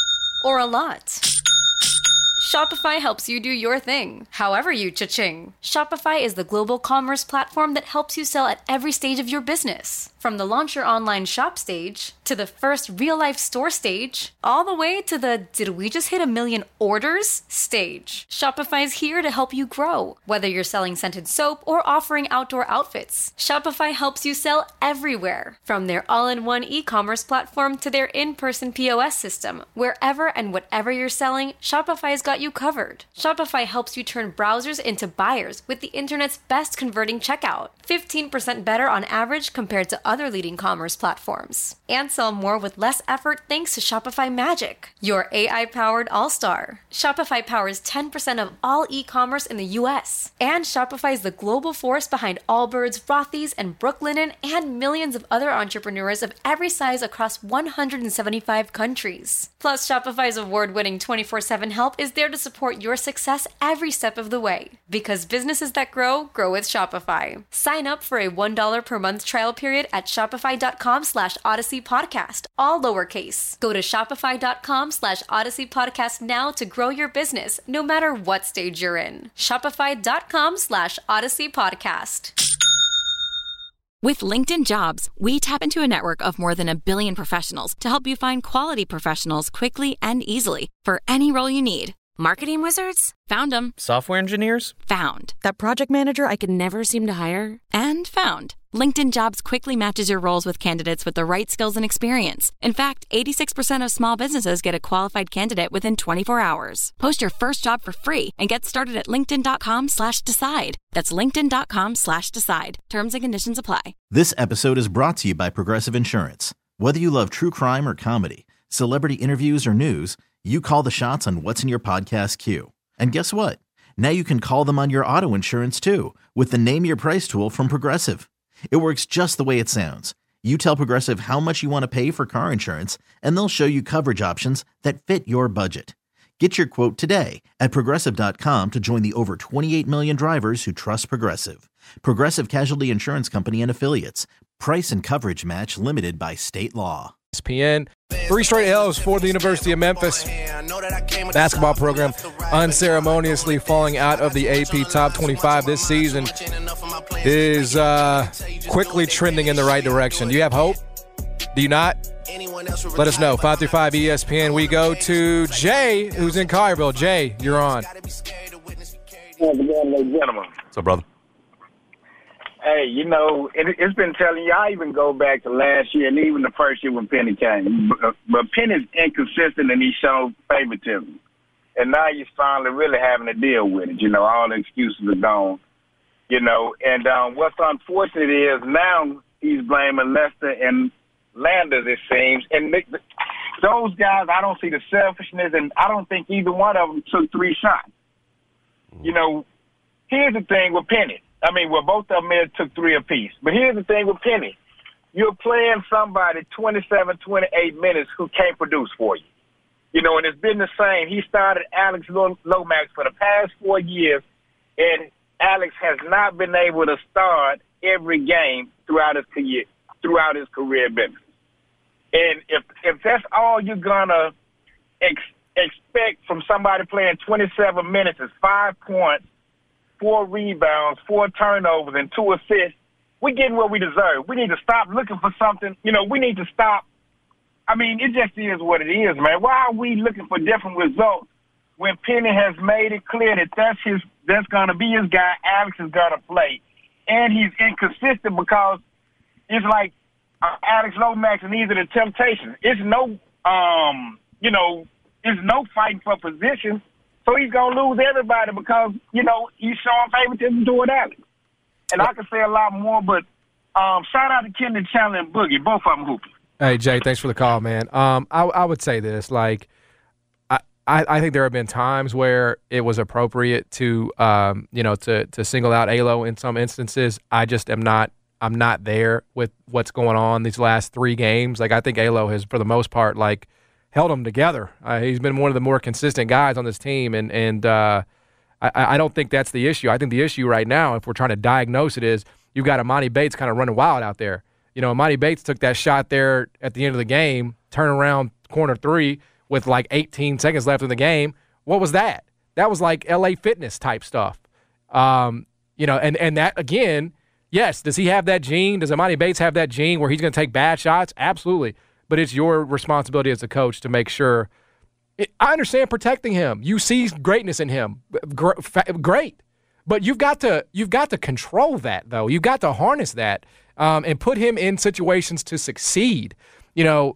or a lot? Shopify helps you do your thing, however you cha-ching. Shopify is the global commerce platform that helps you sell at every stage of your business. From the launch your online shop stage, to the first real-life store stage, all the way to the did we just hit a million orders stage. Shopify is here to help you grow. Whether you're selling scented soap or offering outdoor outfits, Shopify helps you sell everywhere. From their all-in-one e-commerce platform to their in-person P O S system, wherever and whatever you're selling, Shopify's got you covered. Shopify helps you turn browsers into buyers with the internet's best converting checkout. fifteen percent better on average compared to other leading commerce platforms. And sell more with less effort thanks to Shopify Magic, your A I-powered all-star. Shopify powers ten percent of all e-commerce in the U S. And Shopify is the global force behind Allbirds, Rothy's, and Brooklinen, and millions of other entrepreneurs of every size across one hundred seventy-five countries. Plus, Shopify's award-winning twenty-four seven help is there to support your success every step of the way. Because businesses that grow, grow with Shopify. Sign up for a one dollar per month trial period at shopify.com slash Odyssey Podcast, all lowercase. Go to shopify.com slash Odyssey Podcast now to grow your business, no matter what stage you're in. Shopify.com slash Odyssey Podcast. With LinkedIn Jobs, we tap into a network of more than a billion professionals to help you find quality professionals quickly and easily for any role you need. Marketing wizards? Found them. Software engineers? Found. That project manager I could never seem to hire? And found. LinkedIn Jobs quickly matches your roles with candidates with the right skills and experience. In fact, eighty-six percent of small businesses get a qualified candidate within twenty-four hours. Post your first job for free and get started at linkedin.com slash decide. That's linkedin.com slash decide. Terms and conditions apply. This episode is brought to you by Progressive Insurance. Whether you love true crime or comedy, celebrity interviews or news, you call the shots on what's in your podcast queue. And guess what? Now you can call them on your auto insurance too with the Name Your Price tool from Progressive. It works just the way it sounds. You tell Progressive how much you want to pay for car insurance, and they'll show you coverage options that fit your budget. Get your quote today at Progressive dot com to join the over twenty-eight million drivers who trust Progressive. Progressive Casualty Insurance Company and Affiliates. Price and coverage match limited by state law. E S P N. Three straight L's for the University of Memphis basketball program, unceremoniously falling out of the A P Top twenty-five this season, is uh, quickly trending in the right direction. Do you have hope? Do you not? Let us know. five three five E S P N. We go to Jay, who's in Collierville. Jay, you're on. Gentlemen. What's up, brother? Hey, you know, it, it's been telling you, I even go back to last year and even the first year when Penny came. But, but Penny's inconsistent and he showed favoritism. And now he's finally really having to deal with it. You know, all the excuses are gone. You know, and um, what's unfortunate is now he's blaming Lester and Landers, it seems. And they, those guys, I don't see the selfishness, and I don't think either one of them took three shots. You know, here's the thing with Penny. I mean, well, both of them took three apiece. But here's the thing with Penny. You're playing somebody twenty-seven, twenty-eight minutes who can't produce for you. You know, and it's been the same. He started Alex Lomax for the past four years, and Alex has not been able to start every game throughout his career, throughout his career at Memphis. And if if that's all you're going to ex- expect from somebody playing twenty-seven minutes is five points, four rebounds, four turnovers, and two assists, we're getting what we deserve. We need to stop looking for something. You know, we need to stop. I mean, it just is what it is, man. Why are we looking for different results when Penny has made it clear that that's his, that's going to be his guy, Alex is going to play, and he's inconsistent because it's like uh, Alex Lomax and these are the temptations. It's no, um, you know, it's no fighting for position. So he's going to lose everybody because, you know, he's showing favoritism toward Alex. And I can say a lot more, but um, shout out to Kendall Chandler and Boogie, both of them hooping. Hey, Jay, thanks for the call, man. Um, I, I would say this, like, I, I, I think there have been times where it was appropriate to, um, you know, to to single out A L O in some instances. I just am not, I'm not there with what's going on these last three games. Like, I think A L O has, for the most part, like, held them together. Uh, he's been one of the more consistent guys on this team, and and uh, I, I don't think that's the issue. I think the issue right now, if we're trying to diagnose it, is you've got Amani Bates kind of running wild out there. You know, Amani Bates took that shot there at the end of the game, turn around corner three with like eighteen seconds left in the game. What was that? That was like L A Fitness type stuff. Um, you know, and, and that, again, yes, does he have that gene? Does Amani Bates have that gene where he's going to take bad shots? Absolutely. But it's your responsibility as a coach to make sure. It, I understand protecting him. You see greatness in him. Great. But you've got to you've got to control that, though. You've got to harness that um, and put him in situations to succeed. You know,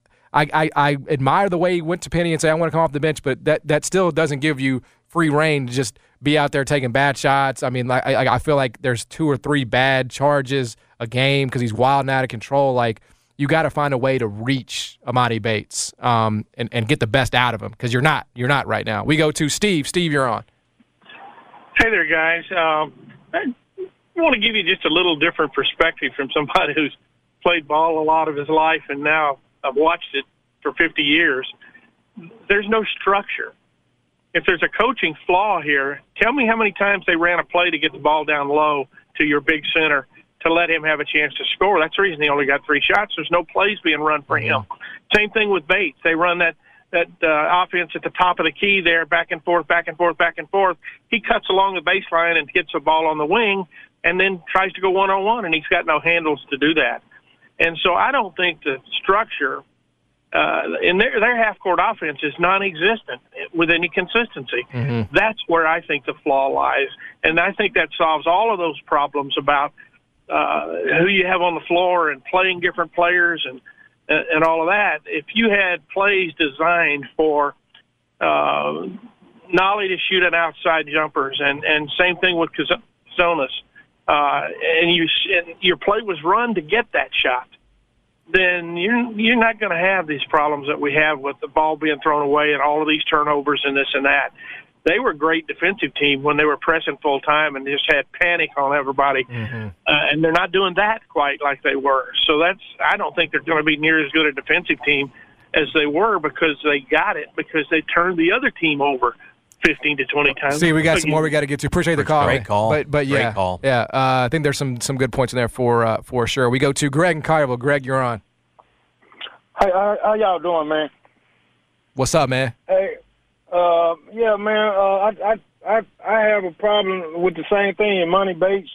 I, I, I admire the way he went to Penny and say, I want to come off the bench, but that, that still doesn't give you free reign to just be out there taking bad shots. I mean, I, I feel like there's two or three bad charges a game because he's wild and out of control. Like, you got to find a way to reach Amani Bates um, and, and get the best out of him because you're not. You're not right now. We go to Steve. Steve, you're on. Hey there, guys. Um, I want to give you just a little different perspective from somebody who's played ball a lot of his life, and now I've watched it for fifty years. There's no structure. If there's a coaching flaw here, tell me how many times they ran a play to get the ball down low to your big center to let him have a chance to score. That's the reason he only got three shots. There's no plays being run for him. Same thing with Bates. They run that that uh, offense at the top of the key there, back and forth, back and forth, back and forth. He cuts along the baseline and gets the ball on the wing and then tries to go one-on-one, and he's got no handles to do that. And so I don't think the structure uh, in their, their half-court offense is non-existent with any consistency. Mm-hmm. That's where I think the flaw lies, and I think that solves all of those problems about uh, who you have on the floor and playing different players and and all of that. If you had plays designed for uh, Nolly to shoot at outside jumpers, and, and same thing with Zonas, uh, and you and your play was run to get that shot, then you're you're not going to have these problems that we have with the ball being thrown away and all of these turnovers and this and that. They were a great defensive team when they were pressing full time and just had panic on everybody, mm-hmm. uh, and they're not doing that quite like they were. So that's I don't think they're going to be near as good a defensive team as they were because they got it because they turned the other team over fifteen to twenty times. See, we got some more we got to get to. Appreciate the call. Great call. But but yeah, Great call. yeah. Uh, I think there's some some good points in there for uh, for sure. We go to Greg in Collierville. Greg, you're on. Hey, how, how y'all doing, man? What's up, man? Hey, uh, yeah, man. Uh, I I I I have a problem with the same thing. And Money Bates,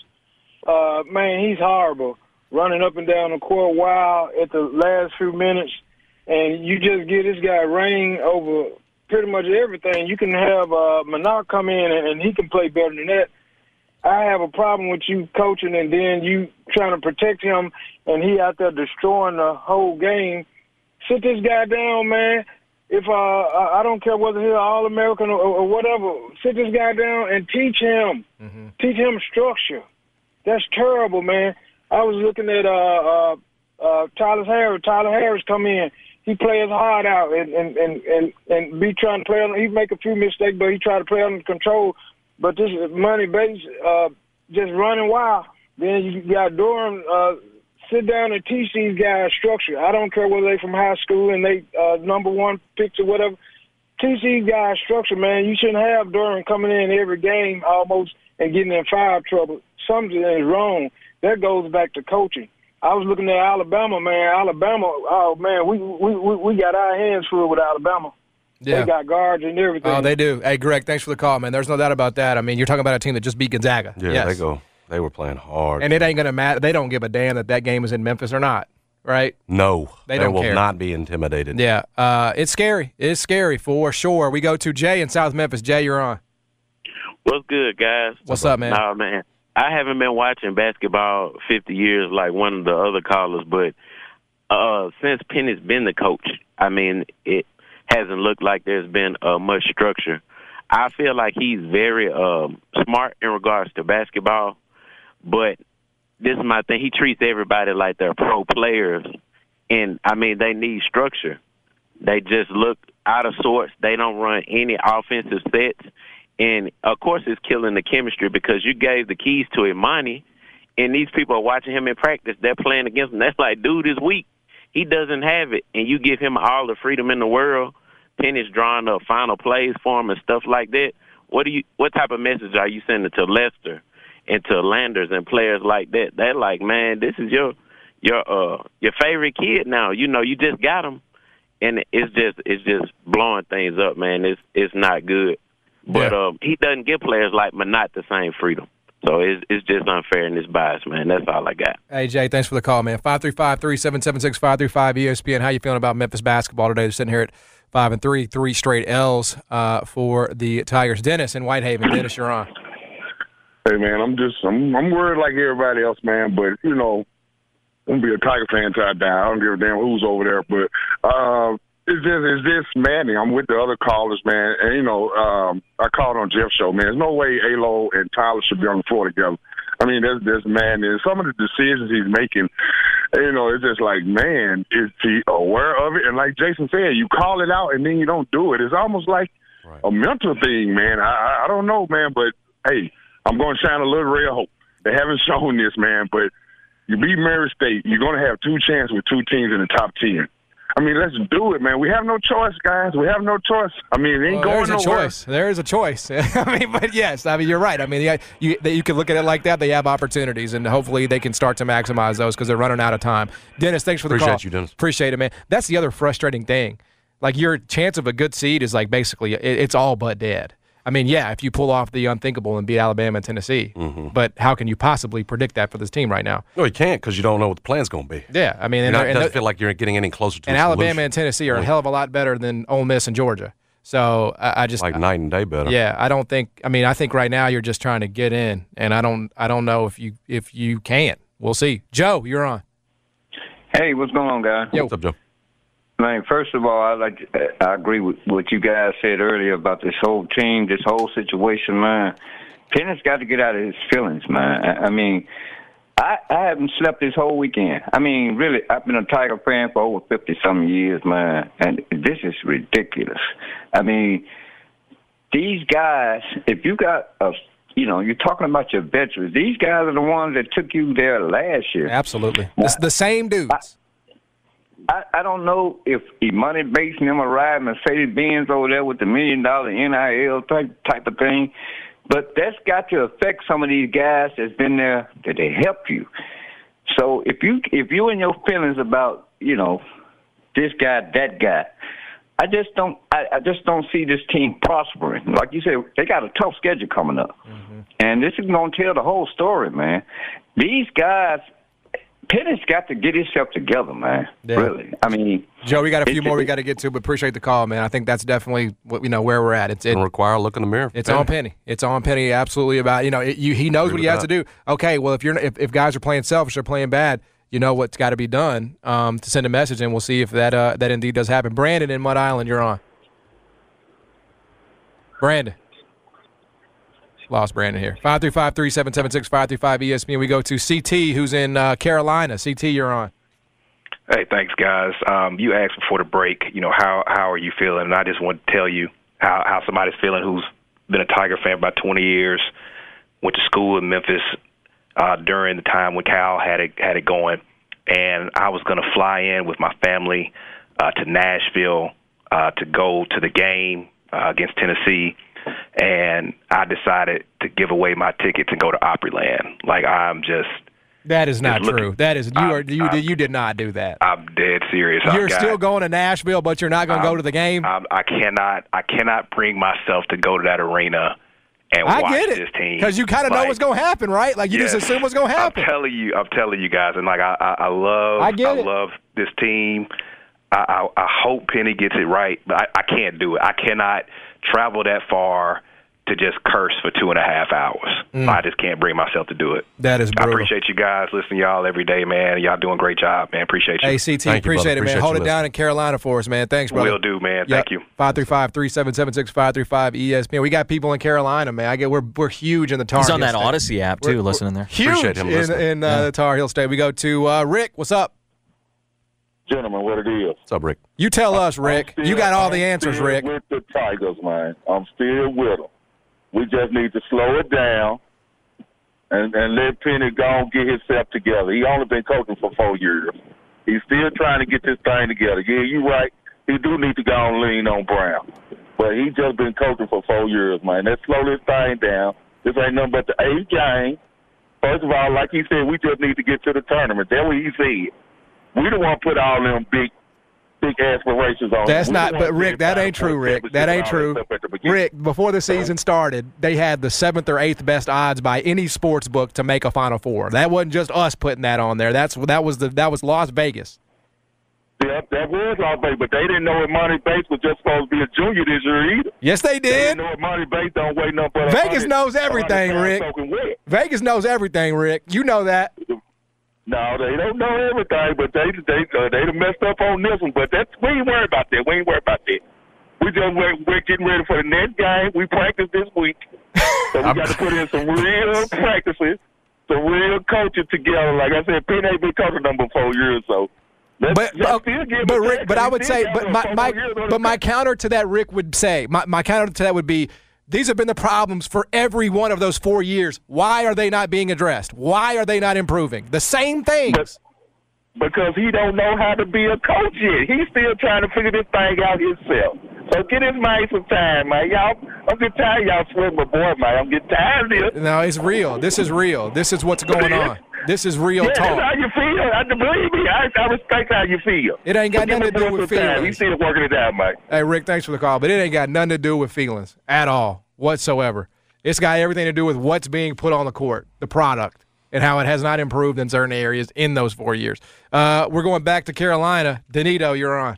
uh, man, he's horrible, running up and down the court wild at the last few minutes, and you just get this guy reign over pretty much everything. You can have uh, Menard come in and, and he can play better than that. I have a problem with you coaching and then you trying to protect him and he out there destroying the whole game. Sit this guy down, man. If uh, I don't care whether he's All-American or, or whatever, sit this guy down and teach him. Mm-hmm. Teach him structure. That's terrible, man. I was looking at uh, uh, uh, Tyler Harris. Tyler Harris come in. He plays hard out and, and, and, and, and be trying to play on. He make a few mistakes, but he try to play under control. But this Money Bates uh, just running wild. Then you got Durham uh, sit down and teach these guys structure. I don't care whether they from high school and they uh, number one picks or whatever. Teach these guys structure, man. You shouldn't have Durham coming in every game almost and getting in foul trouble. Something is wrong. That goes back to coaching. I was looking at Alabama, man. Alabama, oh, man, we we we, we got our hands full with Alabama. Yeah. They got guards and everything. Oh, they do. Hey, Greg, thanks for the call, man. There's no doubt about that. I mean, you're talking about a team that just beat Gonzaga. Yeah, yes. they go. They were playing hard. And it ain't going to matter. They don't give a damn that that game is in Memphis or not, right? No. They, they don't will care. not be intimidated. Yeah. Uh, it's scary. It's scary for sure. We go to Jay in South Memphis. Jay, you're on. What's good, guys? What's up, man? Nah, man. I haven't been watching basketball fifty years like one of the other callers, but uh, since Penny's been the coach, I mean, it hasn't looked like there's been uh, much structure. I feel like he's very um, smart in regards to basketball, but this is my thing. He treats everybody like they're pro players, and, I mean, they need structure. They just look out of sorts. They don't run any offensive sets. And, of course, it's killing the chemistry because you gave the keys to Imani, and these people are watching him in practice. They're playing against him. That's like, dude is weak. He doesn't have it, and you give him all the freedom in the world. Penny's drawing up final plays for him and stuff like that. What do you? What type of message are you sending to Lester and to Landers and players like that? They're like, man, this is your your uh your favorite kid now. You know, you just got him, and it's just it's just blowing things up, man. It's it's not good. But yeah. um, he doesn't give players like Manat the same freedom. So it's, it's just unfair and it's biased, man. That's all I got. Hey, Jay, thanks for the call, man. five three five, three seven seven six, five three five E S P N. How you feeling about Memphis basketball today? They're sitting here at five and three, three straight L's uh, for the Tigers. Dennis in Whitehaven. Dennis, you're on. Hey, man, I'm just I'm, I'm worried like everybody else, man. But, you know, I'm going to be a Tiger fan till I die. I don't give a damn who's over there. But uh, it's just it's just maddening. I'm with the other callers, man. And, you know, um, I called on Jeff's show, man. There's no way A-Lo and Tyler should be on the floor together. I mean, there's, there's madness. Some of the decisions he's making, you know, it's just like, man, is he aware of it? And like Jason said, you call it out and then you don't do it. It's almost like right. a mental thing, man. I, I don't know, man, but, hey, I'm going to shine a little ray of hope. They haven't shown this, man, but you beat Murray State, you're going to have two chances with two teams in the top ten. I mean, let's do it, man. We have no choice, guys. We have no choice. I mean, it ain't well, going there's a nowhere. Choice. There is a choice. I mean, but yes, I mean, you're right. I mean, you, you, you can look at it like that. They have opportunities, and hopefully they can start to maximize those because they're running out of time. Dennis, thanks for the Appreciate call. Appreciate you, Dennis. Appreciate it, man. That's the other frustrating thing. Like, your chance of a good seed is like basically it, it's all but dead. I mean, yeah, if you pull off the unthinkable and beat Alabama and Tennessee, mm-hmm. but how can you possibly predict that for this team right now? No, you can't because you don't know what the plan's going to be. Yeah, I mean, and not, it doesn't feel like you're getting any closer to and the Alabama solution. and Tennessee are a hell of a lot better than Ole Miss and Georgia. So I, I just like night and day better. Yeah, I don't think. I mean, I think right now you're just trying to get in, and I don't. I don't know if you if you can. We'll see. Joe, you're on. Hey, what's going on, guys? Yo. What's up, Joe? Man, first of all, I like to, I agree with what you guys said earlier about this whole team, this whole situation, man. Penny's got to get out of his feelings, man. I, I mean, I, I, I haven't slept this whole weekend. I mean, really, I've been a Tiger fan for over fifty-some years, man, and this is ridiculous. I mean, these guys, if you got a, you know, you're talking about your veterans. These guys are the ones that took you there last year. Absolutely. It's the same dudes. I, I, I don't know if Money Bates and them are riding Mercedes-Benz over there with the million-dollar N I L type, type of thing, but that's got to affect some of these guys that's been there, that they help you. So if you if you in your feelings about, you know, this guy, that guy, I just don't. I, I just don't see this team prospering. Like you said, they got a tough schedule coming up, mm-hmm. and this is going to tell the whole story, man. These guys, Penny's got to get himself together, man. Yeah. Really, I mean, Joe, we got a few more we got to get to, but appreciate the call, man. I think that's definitely what, you know, where we're at. It's it require a look in the mirror. It's Penny. on Penny. It's on Penny. Absolutely about you know it, you, he knows what he has that. to do. Okay, well if you're if, if guys are playing selfish or playing bad, you know what's got to be done um, to send a message, and we'll see if that uh, that indeed does happen. Brandon in Mud Island, you're on. Brandon. Lost Brandon here. five three five, three seven seven six, five three five E S P N. We go to C T, who's in uh, Carolina. C T, you're on. Hey, thanks, guys. Um, you asked before the break, you know, how how are you feeling? And I just want to tell you how, how somebody's feeling who's been a Tiger fan for about twenty years, went to school in Memphis uh, during the time when Cal had it, had it going. And I was going to fly in with my family uh, to Nashville uh, to go to the game uh, against Tennessee. And I decided to give away my tickets and go to Opryland. Like, I'm just that is not just looking, true. That is you are you I'm, you did not do that. I'm dead serious. You're got, still going to Nashville, but you're not going to go to the game. I'm, I cannot. I cannot bring myself to go to that arena and I watch get it, this team because you kind of like, know what's going to happen, right? Like you yes, just assume what's going to happen. I'm telling you. I'm telling you guys, and like I, I, I love. I get I it. love this team. I, I, I hope Penny gets it right, but I, I can't do it. I cannot travel that far to just curse for two and a half hours. Mm. I just can't bring myself to do it. That is brutal. I appreciate you guys. Listening to y'all every day, man. Y'all doing a great job, man. Appreciate you. Hey, C T, Thank appreciate you, it, man. Appreciate Hold it listening. down in Carolina for us, man. Thanks, brother. Will do, man. Yep. Thank you. five three five, three seven seven six, five three five E S P N. We got people in Carolina, man. I get we're we're huge in the Tar He's Heel on that State. Odyssey app, too, We're- listening we're there. Huge Appreciate him in, listening. in uh, Yeah. the Tar Heel State. We go to uh, Rick. What's up? Gentlemen, what it is? What's up, Rick? You tell us, Rick. Still- you got all I'm the answers, still Rick. with the Tigers, man. I'm still with them. We just need to slow it down and, and let Penny go and get himself together. He only been coaching for four years. He's still trying to get this thing together. Yeah, you're right. He do need to go and lean on Brown. But he just been coaching for four years, man. Let's slow this thing down. This ain't nothing but the eighth game. First of all, like he said, we just need to get to the tournament. That's what he said. We don't want to put all them big big aspirations on. That's We not, don't but wanna Rick, get that down ain't for true, a Rick. That championship ain't and all true. stuff at the beginning. Rick, before the season started, they had the seventh or eighth best odds by any sports book to make a Final Four. That wasn't just us putting that on there. That's that was the that was Las Vegas. Yeah, that was Las Vegas, but they didn't know if Monty Bates was just supposed to be a junior this year either. Yes, they They did. didn't know if Monty Bates don't weigh nothing but a Vegas hundred- knows a hundred everything, pounds Rick. soaking wet. Vegas knows everything, Rick. You know that. No, they don't know everything, but they they uh, they done messed up on this one. But that's we ain't worried about that. We ain't worried about that. We just we're, we're getting ready for the next game. We practice this week, so we got to put in some real practices, some real coaching together. Like I said, Penny ain't been coaching them for four years, so. Let's, But let's but, still give but him a Rick, chance. but I He would still say, got but them my four my years on but his my back. counter to that, Rick would say, my my counter to that would be, these have been the problems for every one of those four years. Why are they not being addressed? Why are they not improving? The same things. Because he don't know how to be a coach yet. He's still trying to figure this thing out himself. So get his man some time, man. Y'all, I'm getting tired of y'all sweating my boy, man. I'm getting tired of this. No, it's real. This is real. This is what's going on. This is real Yeah, talk. that's how you feel. I believe me. I, I respect how you feel. It ain't got So give nothing to my do boy with some time. feelings. He's still working it out, man. Hey, Rick, thanks for the call, but it ain't got nothing to do with feelings at all whatsoever. It's got everything to do with what's being put on the court, the product, and how it has not improved in certain areas in those four years. Uh, we're going back to Carolina. Danito, you're on.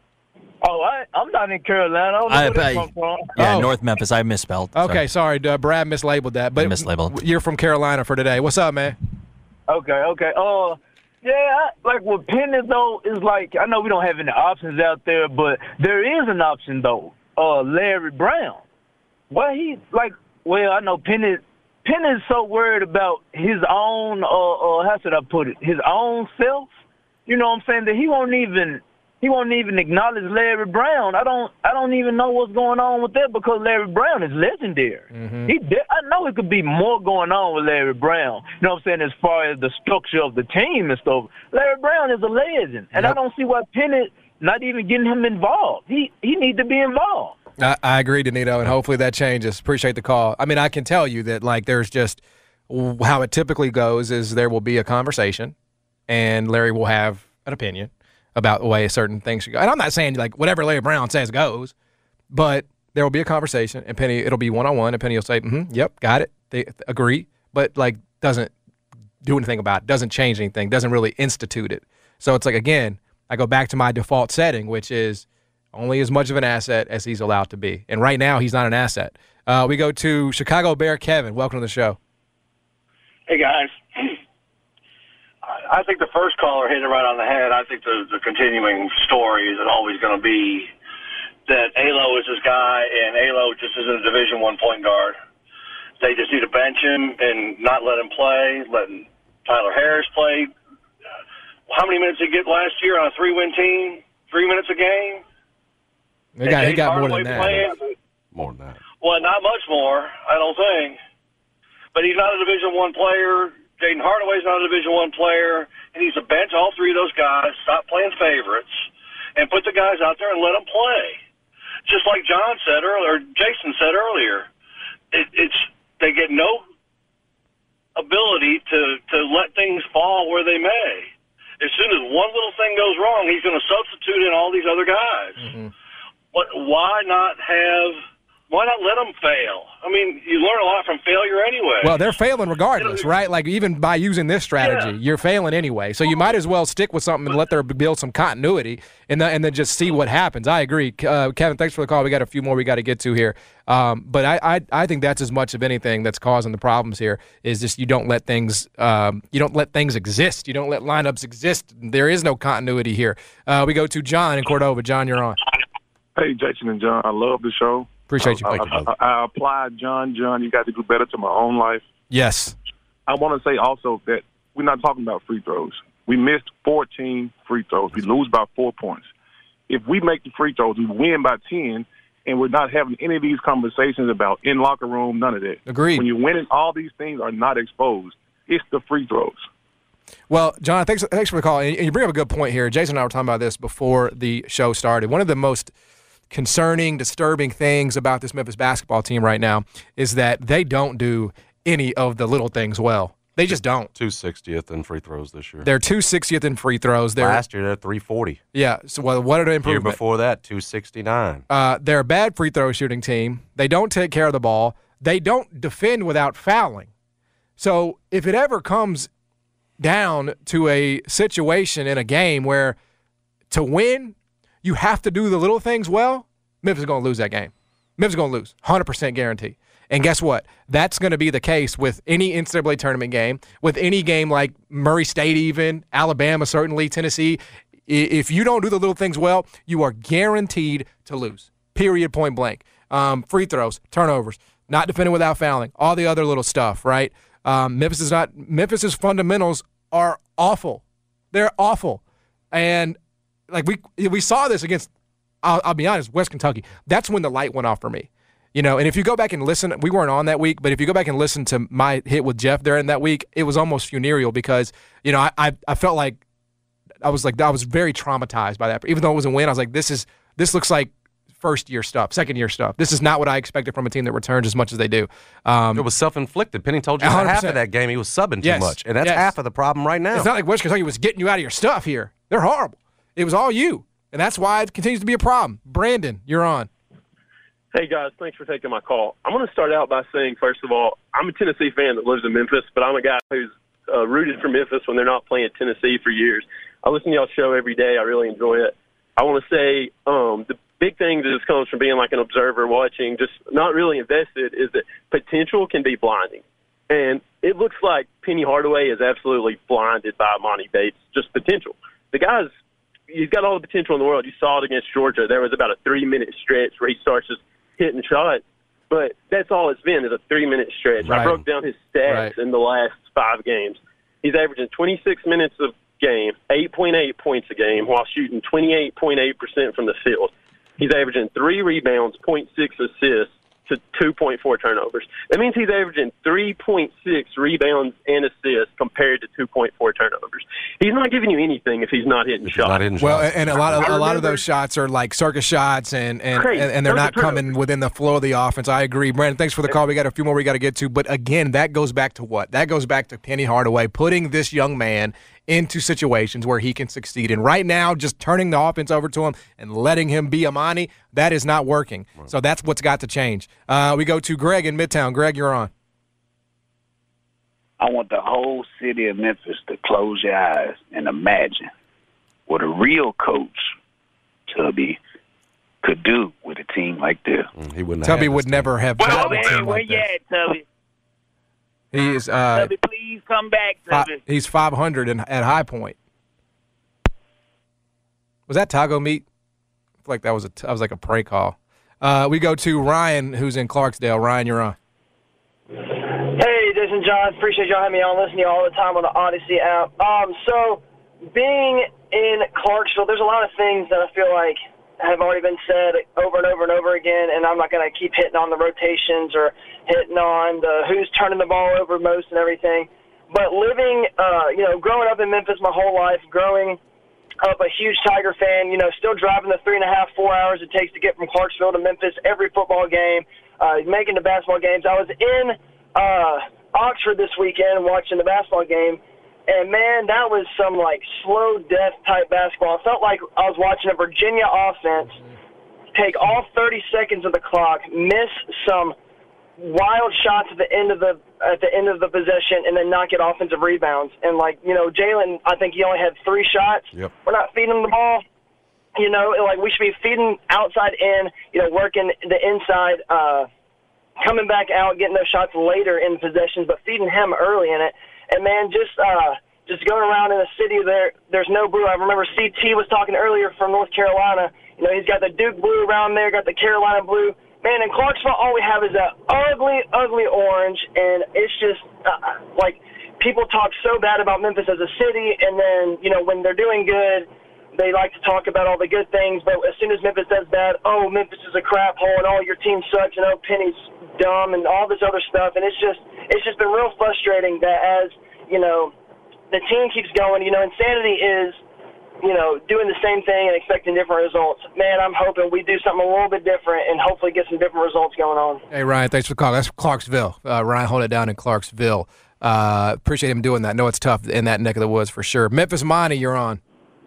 Oh, I, I'm not in Carolina. I don't know I, where they I, come from. yeah, Oh. North Memphis. I misspelled. Okay, sorry. uh, Brad mislabeled that. But I mislabeled. you're from Carolina for today. What's up, man? Okay, okay. Uh, yeah, I, like with Penny, though, is like, I know we don't have any options out there, but there is an option, though. Uh, Larry Brown. Well, he, like, well, I know Penny Penn is so worried about his own, uh, uh, how should I put it, his own self, you know what I'm saying, that he won't even he won't even acknowledge Larry Brown. I don't I don't even know what's going on with that because Larry Brown is legendary. Mm-hmm. He did, I know it could be more going on with Larry Brown, you know what I'm saying, as far as the structure of the team and stuff. Larry Brown is a legend, and Yep. I don't see why Penn is not even getting him involved. He he needs to be involved. I, I agree, Danito, and hopefully that changes. Appreciate the call. I mean, I can tell you that, like, there's just how it typically goes is there will be a conversation, and Larry will have an opinion about the way certain things should go. And I'm not saying, like, whatever Larry Brown says goes, but there will be a conversation, and Penny, it'll be one-on-one, and Penny will say, mm-hmm, yep, got it, they agree, but, like, doesn't do anything about it, doesn't change anything, doesn't really institute it. So it's like, again, I go back to my default setting, which is only as much of an asset as he's allowed to be. And right now, he's not an asset. Uh, we go to Chicago Bear Kevin. Welcome to the show. Hey, guys. I think the first caller hit it right on the head. I think the, the continuing story is always going to be that Alo is his guy, and Alo just isn't a Division One point guard. They just need to bench him and not let him play, letting Tyler Harris play. How many minutes did he get last year on a three-win team? Three minutes a game? He got, he got more than that. Playing? More than that. Well, not much more, I don't think. But he's not a Division One player. Jaden Hardaway's not a Division One player. He needs to bench all three of those guys, stop playing favorites, and put the guys out there and let them play. Just like John said earlier, or Jason said earlier, it, it's they get no ability to, to let things fall where they may. As soon as one little thing goes wrong, he's going to substitute in all these other guys. Mm-hmm. What? Why not have? Why not let them fail? I mean, you learn a lot from failure anyway. Well, they're failing regardless, right? Like, even by using this strategy, Yeah. you're failing anyway. So you might as well stick with something and let there build some continuity and, then and then just see what happens. I agree. Uh, Kevin, thanks for the call. We got a few more we got to get to here. Um, but I, I I think that's as much of anything that's causing the problems here is just you don't let things um, you don't let things exist. You don't let lineups exist. There is no continuity here. Uh, we go to John in Cordova. John, you're on. Hey, Jason and John, I love the show. Appreciate you. I, Thank I, you, I, I applied, John, John, you got to do better to my own life. Yes. I want to say also that we're not talking about free throws. We missed fourteen free throws. We lose by four points. If we make the free throws, we win by ten, and we're not having any of these conversations about in locker room, none of that. Agreed. When you're winning, all these things are not exposed. It's the free throws. Well, John, thanks, thanks for the call. And you bring up a good point here. Jason and I were talking about this before the show started. One of the most concerning, disturbing things about this Memphis basketball team right now is that they don't do any of the little things well. They just don't. two sixtieth in free throws this year. They're two sixtieth in free throws. They're, Last year, they're three forty. Yeah, so well, what are the Year improvements? before that, two sixty-nine. Uh, they're a bad free throw shooting team. They don't take care of the ball. They don't defend without fouling. So if it ever comes down to a situation in a game where to win, you have to do the little things well, Memphis is going to lose that game. Memphis is going to lose, one hundred percent guarantee. And guess what? That's going to be the case with any N C double A tournament game, with any game like Murray State even, Alabama certainly, Tennessee. If you don't do the little things well, you are guaranteed to lose, period, point blank. Um, free throws, turnovers, not defending without fouling, all the other little stuff, right? Um, Memphis is not. Memphis's fundamentals are awful. They're awful. And like we we saw this against, I'll, I'll be honest, West Kentucky. That's when the light went off for me. You know, and if you go back and listen, we weren't on that week, but if you go back and listen to my hit with Jeff there in that week, it was almost funereal because, you know, I, I, I felt like I was like, I was very traumatized by that. Even though it was a win, I was like, this is, this looks like first year stuff, second year stuff. This is not what I expected from a team that returns as much as they do. Um, it was self-inflicted. Penny told you that half of that game he was subbing yes, too much, and that's yes. half of the problem right now. It's not like West Kentucky was getting you out of your stuff here. They're horrible. It was all you, and that's why it continues to be a problem. Brandon, you're on. Hey, guys, thanks for taking my call. I'm going to start out by saying, first of all, I'm a Tennessee fan that lives in Memphis, but I'm a guy who's uh, rooted for Memphis when they're not playing Tennessee for years. I listen to y'all's show every day. I really enjoy it. I want to say um, the big thing that just comes from being like an observer watching, just not really invested, is that potential can be blinding. And it looks like Penny Hardaway is absolutely blinded by Monty Bates, just potential. The guy's, he's got all the potential in the world. You saw it against Georgia. There was about a three-minute stretch where he starts just hitting shots. But that's all it's been is a three-minute stretch. Right. I broke down his stats Right. in the last five games. He's averaging twenty-six minutes a game, eight point eight points a game, while shooting twenty-eight point eight percent from the field. He's averaging three rebounds, zero point six assists to two point four turnovers. That means he's averaging three point six rebounds and assists compared to two point four turnovers. He's not giving you anything if he's not hitting shots. Not hitting Well, shots. and a lot of I a lot of remember- those shots are like circus shots, and and, Crazy. and, and they're Those not are coming within the flow of the offense. I agree, Brandon. Thanks for the call. We got a few more we got to get to, but again, that goes back to what? That goes back to Penny Hardaway putting this young man into situations where he can succeed. And right now, just turning the offense over to him and letting him be Amani, that is not working. So that's what's got to change. Uh, we go to Greg in Midtown. Greg, you're on. I want the whole city of Memphis to close your eyes and imagine what a real coach, Tubby, could do with a team like this. He wouldn't Tubby would never have Well, gotten a man, team where like you this. at, Tubby? He is uh, Tubby, please come back, fi- Tubby. he's five hundred in, at High Point. Was that Taco Meat? I feel like that was a that was like a prank call. Uh, we go to Ryan, who's in Clarksdale. Ryan, you're on. Hey, Jason John. Appreciate y'all having me on. Listen to you all the time on the Odyssey app. Um, so, being in Clarksville, there's a lot of things that I feel like have already been said over and over and over again, and I'm not going to keep hitting on the rotations or hitting on the who's turning the ball over most and everything. But living, uh, you know, growing up in Memphis my whole life, growing up a huge Tiger fan, you know, still driving the three and a half, four hours it takes to get from Clarksville to Memphis every football game, uh, making the basketball games. I was in uh, Oxford this weekend watching the basketball game, and, man, that was some, like, slow death type basketball. It felt like I was watching a Virginia offense take all thirty seconds of the clock, miss some wild shots at the end of the at the end of the possession, and then not get offensive rebounds. And, like, you know, Jalen, I think he only had three shots. Yep. We're not feeding him the ball. You know, like, we should be feeding outside in, you know, working the inside, uh, coming back out, getting those shots later in possessions, but feeding him early in it. And, man, just uh, just going around in the city there, there's no blue. I remember C T was talking earlier from North Carolina. You know, he's got the Duke blue around there, got the Carolina blue. Man, in Clarksville, all we have is that ugly, ugly orange, and it's just, uh, like, people talk so bad about Memphis as a city, and then, you know, when they're doing good, they like to talk about all the good things, but as soon as Memphis does bad, oh, Memphis is a crap hole, and oh, your team sucks, and oh, Penny's dumb, and all this other stuff, and it's just, it's just been real frustrating that as, you know, the team keeps going, you know, insanity is, you know, doing the same thing and expecting different results. Man, I'm hoping we do something a little bit different and hopefully get some different results going on. Hey, Ryan, thanks for the call. That's Clarksville. Uh, Ryan, hold it down in Clarksville. Uh, appreciate him doing that. Know it's tough in that neck of the woods for sure. Memphis Monty, you're on.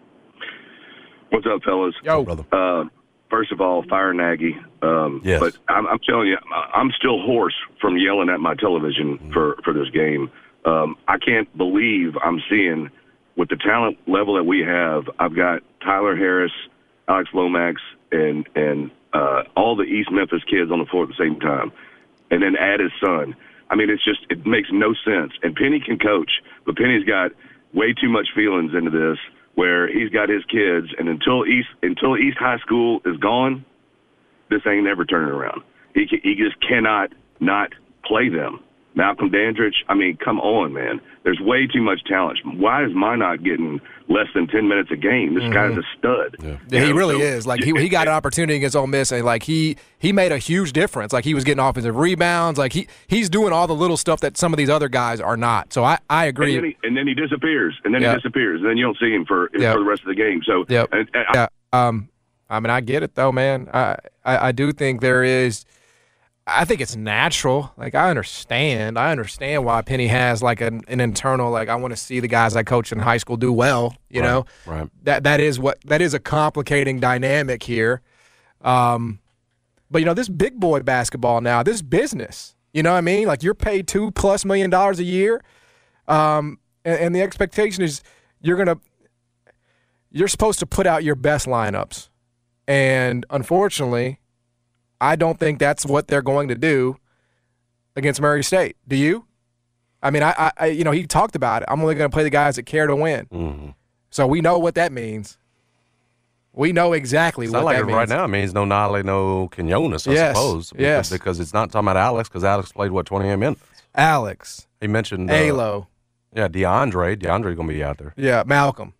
What's up, fellas? Yo, brother. Uh, first of all, fire Nagy. Um, Yes. But I'm, I'm telling you, I'm still hoarse from yelling at my television for, for this game. Um, I can't believe I'm seeing, with the talent level that we have, I've got Tyler Harris, Alex Lomax, and and uh, all the East Memphis kids on the floor at the same time, and then add his son. I mean, it's just, it makes no sense. And Penny can coach, but Penny's got way too much feelings into this, where he's got his kids, and until East until East High School is gone, this ain't never turning around. He he just cannot not play them. Malcolm Dandridge, I mean, come on, man. There's way too much talent. Why is Minot getting less than ten minutes a game? This Mhm. guy's a stud. Yeah, You he know, really so- is. Like he he got an opportunity against Ole Miss, and like he he made a huge difference. Like he was getting offensive rebounds. Like he he's doing all the little stuff that some of these other guys are not. So I I agree. And then he, and then he disappears, and then Yeah. he disappears, and then you don't see him for Yeah. for the rest of the game. So, Yep. and, and I- Yeah. Um. I mean, I get it though, man. I, I I do think there is. I think it's natural. Like I understand. I understand why Penny has like an, an internal like I want to see the guys I coached in high school do well. You Right, know. right. That that is what that is a complicating dynamic here. Um. But you know, this big boy basketball now, this business. You know what I mean? Like you're paid two plus million dollars a year, um, and, and the expectation is you're gonna you're supposed to put out your best lineups, and unfortunately, I don't think that's what they're going to do against Murray State. Do you? I mean, I, I you know, he talked about it. I'm only going to play the guys that care to win. Mm-hmm. So we know what that means. We know exactly It's what not like that it means. right now. It means no Nale, no Quinones, I Yes, suppose. Because, yes. Because it's not talking about Alex, because Alex played, what, twenty-eight minutes? Alex. He mentioned. Uh, Alo. Yeah, DeAndre. DeAndre's going to be out there. Yeah, Malcolm.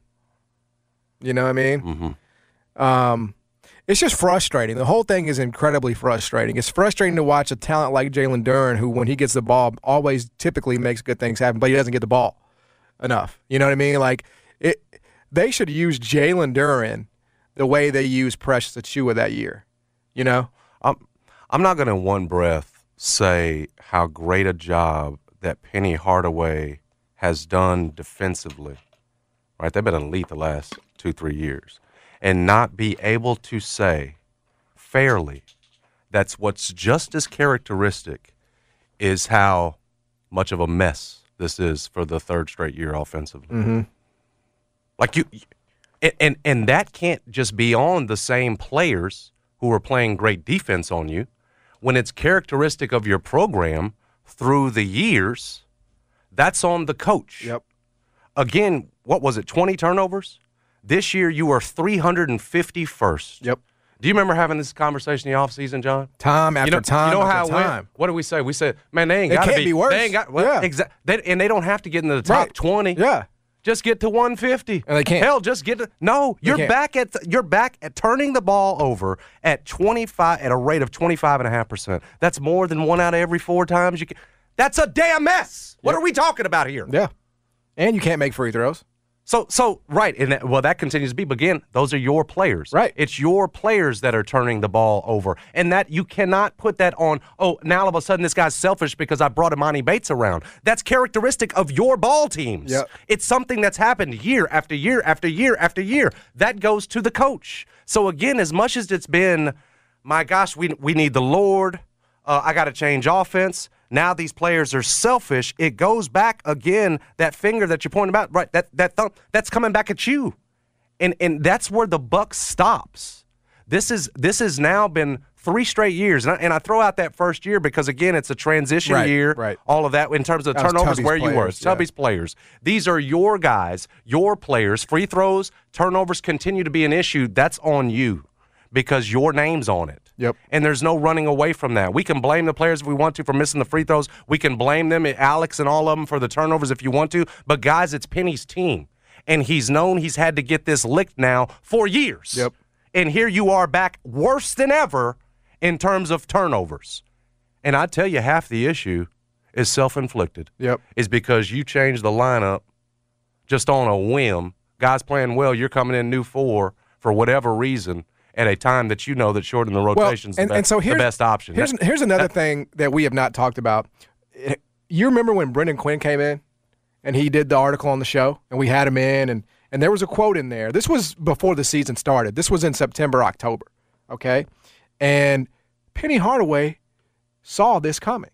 You know what I mean? Mm-hmm. Um, it's just frustrating. The whole thing is incredibly frustrating. It's frustrating to watch a talent like Jalen Duren, who, when he gets the ball, always typically makes good things happen, but he doesn't get the ball enough. You know what I mean? Like, it. They should use Jalen Duren the way they used Precious Achiuwa that year. You know? I'm, I'm not going to in one breath say how great a job that Penny Hardaway has done defensively. Right? They've been elite the last two, three years. And not be able to say fairly that's what's just as characteristic is how much of a mess this is for the third straight year offensively. Mm-hmm. Like you, and, and and that can't just be on the same players who are playing great defense on you. When it's characteristic of your program through the years, that's on the coach. Yep. Again, what was it, twenty turnovers? This year you are three hundred fifty-first. Yep. Do you remember having this conversation in the offseason, John? Time after you know, time You know after how it went? time. What did we say? We said, man, they ain't It got to can't be. be worse. They ain't got, well, Yeah. exa- they, and they don't have to get into the top Right. twenty. Yeah. Just get to one hundred fifty. And they can't. Hell, just get to no. They You're can't. back at the, you're back at turning the ball over at twenty-five at a rate of twenty-five and a half percent. That's more than one out of every four times you can. That's a damn mess. What Yep. are we talking about here? Yeah. And you can't make free throws. So, so right, and that, well, that continues to be. But again, those are your players. Right. It's your players that are turning the ball over, and that you cannot put that on. Oh, now all of a sudden this guy's selfish because I brought Imani Bates around. That's characteristic of your ball teams. Yep. It's something that's happened year after year after year after year. That goes to the coach. So again, as much as it's been, my gosh, we we need the Lord. Uh, I got to change offense. Now these players are selfish. It goes back again, that finger that you're pointing about, right, that that thumb, that's coming back at you. And and that's where the buck stops. This is this has now been three straight years. And I, and I throw out that first year because, again, it's a transition Right, year. right. All of that in terms of That was turnovers, Tubby's where you were. players, It's Tubby's players. These are your guys, your players. Free throws, turnovers continue to be an issue. That's on you because your name's on it. Yep. And there's no running away from that. We can blame the players if we want to for missing the free throws. We can blame them, Alex and all of them, for the turnovers if you want to. But, guys, it's Penny's team. And he's known he's had to get this licked now for years. Yep. And here you are back worse than ever in terms of turnovers. And I tell you, half the issue is self-inflicted. Yep. Is because you changed the lineup just on a whim. Guys playing well, you're coming in new four for whatever reason at a time that you know that shortening the rotation's well, and, the, be- and so the here's, best option. Here's, That- here's another that- thing that we have not talked about. You remember when Brendan Quinn came in and he did the article on the show and we had him in and, and there was a quote in there. This was before the season started. This was in September, October, okay? And Penny Hardaway saw this coming.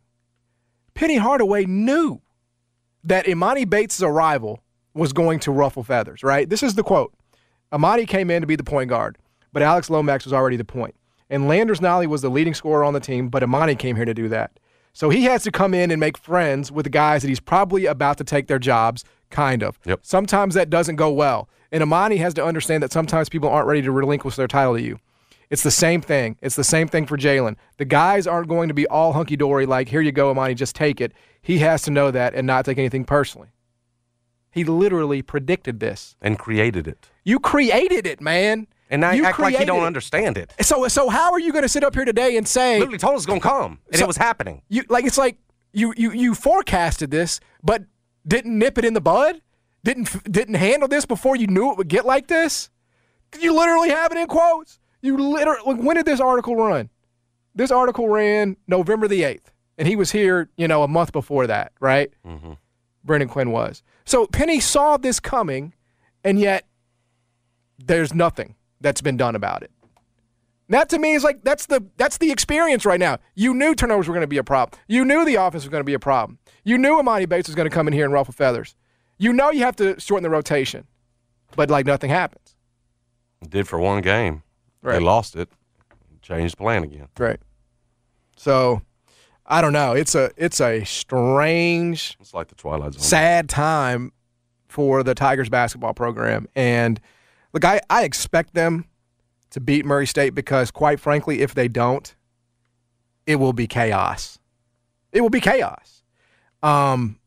Penny Hardaway knew that Imani Bates' arrival was going to ruffle feathers, right? This is the quote. Imani came in to be the point guard, but Alex Lomax was already the point. And Landers Nolly was the leading scorer on the team, but Imani came here to do that. So he has to come in and make friends with the guys that he's probably about to take their jobs, kind of. Yep. Sometimes that doesn't go well. And Imani has to understand that sometimes people aren't ready to relinquish their title to you. It's the same thing. It's the same thing for Jalen. The guys aren't going to be all hunky-dory like, here you go, Imani, just take it. He has to know that and not take anything personally. He literally predicted this. and created it. You created it, man. And now you You act like you created don't it. understand it. So, so how are you going to sit up here today and say Literally told us it's going to come, and So- it was happening. you like it's like you you you forecasted this, but didn't nip it in the bud? Didn't didn't handle this before you knew it would get like this? You literally have it in quotes. You literally when did this article run? This article ran November the eighth, and he was here, you know, a month before that, right? Mm-hmm. Brendan Quinn was. So Penny saw this coming, and yet there's nothing that's been done about it. That to me is like that's the that's the experience right now. You knew turnovers were going to be a problem. You knew the offense was going to be a problem. You knew Imani Bates was going to come in here and ruffle feathers. You know you have to shorten the rotation, but like nothing happens. Did for one game. Right. They lost it. Changed plan again. Right. So I don't know. It's a it's a strange, It's like the Twilight Zone. sad time for the Tigers basketball program. And look, I, I expect them to beat Murray State because, quite frankly, if they don't, it will be chaos. It will be chaos. Um,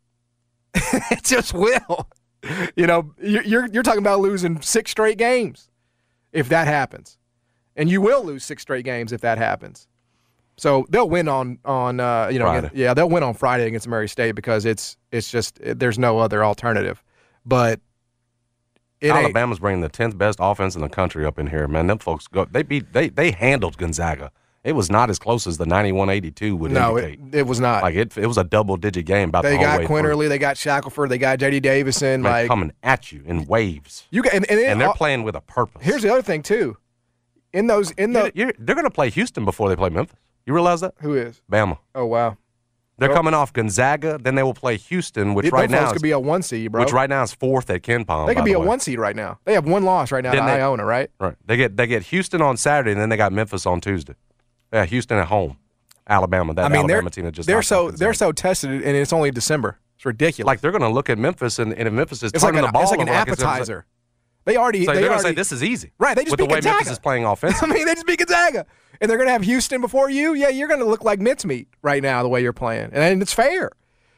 it just will. You know, you're you're talking about losing six straight games if that happens, and you will lose six straight games if that happens. So they'll win on on uh, you know Friday. yeah they'll win on Friday against Murray State because it's it's just there's no other alternative. But it Alabama's bringing the tenth best offense in the country up in here, man. Them folks go they beat they they handled Gonzaga. It was not as close as the ninety-one eighty-two would no, indicate. it, it was not. Like it, it was a double-digit game. About they the whole got way Quinn through. Early, they got Shackelford, they got J D Davison, Man, like coming at you in waves. You got, and, and, and they're all, playing with a purpose. Here's the other thing too. In those, in the, you're, you're, they're going to play Houston before they play Memphis. You realize that? Who is? Bama. Oh wow. They're Oh. coming off Gonzaga, then they will play Houston, which It, right now is, could be a one seed, bro. which right now is fourth at Ken Palm. They could by be the a way. one seed right now. They have one loss right now Then to they- Iona, right? Right. They get they get Houston on Saturday, and then they got Memphis on Tuesday. Yeah, Houston at home. Alabama. That I mean, Alabama they're team that just they're knocked so off they're Gonzaga. so tested, and it's only December. It's ridiculous. Like they're going to look at Memphis, and, and if Memphis is It's like turning an, the ball it's like an over, it's gonna- appetizer. They already So they they're going to already, say this is easy. Right, they just with beat the way Gonzaga. Memphis is playing I offensively. mean, they just beat Gonzaga, and they're going to have Houston before you. Yeah, you're going to look like mincemeat right now the way you're playing, and it's fair.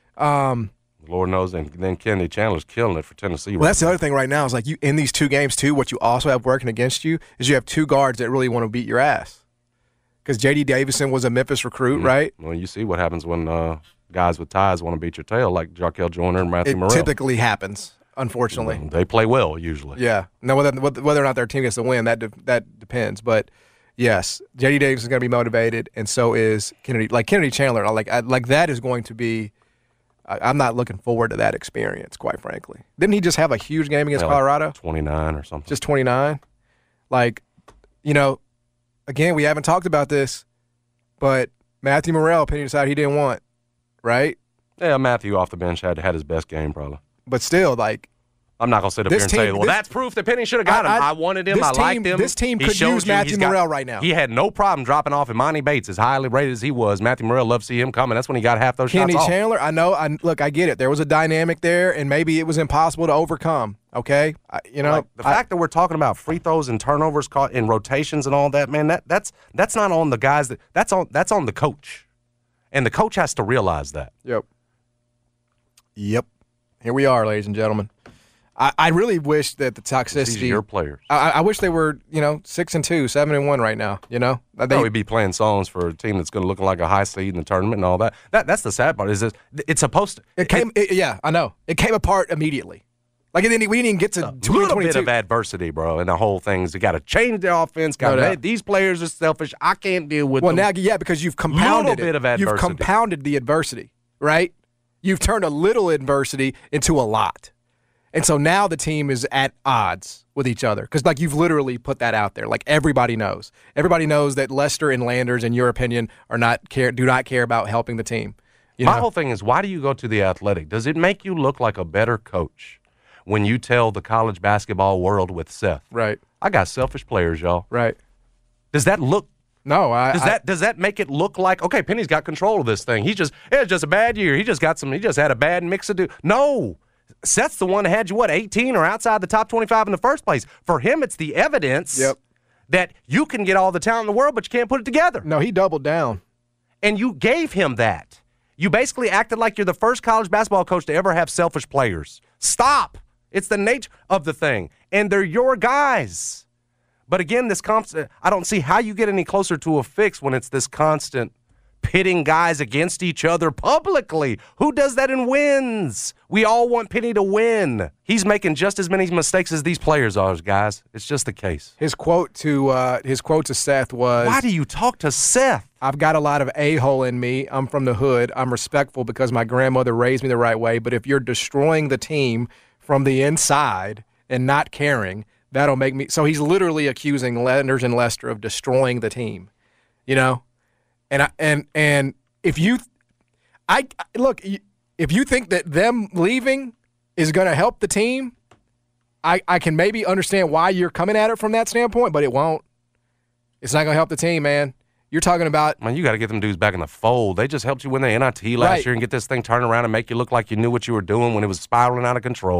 Um, Lord knows, and then Kennedy Chandler's killing it for Tennessee. well, that's the other thing right now is like you in these two games too. What you also have working against you is you have two guards that really want to beat your ass. Because J D Davison was a Memphis recruit, Mhm. right? Well, you see what happens when uh, guys with ties want to beat your tail, like Jarkel Joyner and Matthew It Morrell. typically happens, unfortunately. They play well usually. Yeah. Now, whether whether or not their team gets to win, that de- that depends. But yes, J D Davis is going to be motivated, and so is Kennedy. Like Kennedy Chandler, like I, like that is going to be. I, I'm not looking forward to that experience, quite frankly. Didn't he just have a huge game against Yeah, like Colorado? twenty-nine or something. Just twenty-nine. Like, you know, again, we haven't talked about this, but Matthew Morrell, Penny decided he didn't want, right? Yeah, Matthew off the bench had had his best game probably. But still, like. I'm not gonna sit up This here and team- say, well, this- that's proof that Penny should have got I- him. I- I, wanted him. this I team- liked him. this team He could showed use you Matthew he's got- Morrell right now. He had no problem dropping off Imani Bates, as highly rated as he was. Matthew Morrell loved to see him coming. That's when he got half those Kenny shots off. Chandler, I know. I look, I get it. There was a dynamic there, and maybe it was impossible to overcome. Okay, I, you know Like, the I- fact that we're talking about free throws and turnovers caught in rotations and all that, man, that that's that's not on the guys. That that's on that's on the coach, and the coach has to realize that. Yep. Yep. Here we are, ladies and gentlemen. I, I really wish that the toxicity. These are your players. I, I wish they were, you know, six and two, seven and one right now. You know, They they, would be playing songs for a team that's going to look like a high seed in the tournament and all that. That that's the sad part. Is this, it's supposed to. it came. It, yeah, I know. It came apart immediately. Like it didn't, we didn't even get to A little bit twenty twenty-two. of adversity, bro, and the whole thing's you got to change the offense. Got No to doubt. these players are selfish. I can't deal with Well, them. now, yeah, because you've compounded Little bit it. of You've adversity. compounded the adversity, right? You've turned a little adversity into a lot. And so now the team is at odds with each other because, like, you've literally put that out there. Like, everybody knows. Everybody knows that Lester and Landers, in your opinion, are not care do not care about helping the team. You My know? whole thing is, why do you go to the Athletic? Does it make you look like a better coach when you tell the college basketball world with Seth? Right. I got selfish players, y'all. Right. Does that look? No, I. Does I- that does that make it look like, okay, Penny's got control of this thing? He just it's just a bad year. He just got some. He just had a bad mix of do. No. Seth's the one that had you, what, eighteen or outside the top twenty-five in the first place. For him, it's the evidence Yep. that you can get all the talent in the world, but you can't put it together. No, he doubled down. And you gave him that. You basically acted like you're the first college basketball coach to ever have selfish players. Stop. It's the nature of the thing. And they're your guys. But again, this constant, I don't see how you get any closer to a fix when it's this constant pitting guys against each other publicly. Who does that and wins? We all want Penny to win. He's making just as many mistakes as these players are, guys. It's just the case. His quote to uh, his quote to Seth was, Why do you talk to Seth? I've got a lot of a-hole in me. I'm from the hood. I'm respectful because my grandmother raised me the right way. But if you're destroying the team from the inside and not caring, that'll make me. So he's literally accusing Landers and Lester of destroying the team, you know? And I, and and if you, I look, if you think that them leaving is going to help the team, I, I can maybe understand why you're coming at it from that standpoint, but it won't. It's not going to help the team, man. You're talking about. Man, you got to get them dudes back in the fold. They just helped you win the N I T last Right. year and get this thing turned around and make you look like you knew what you were doing when it was spiraling out of control.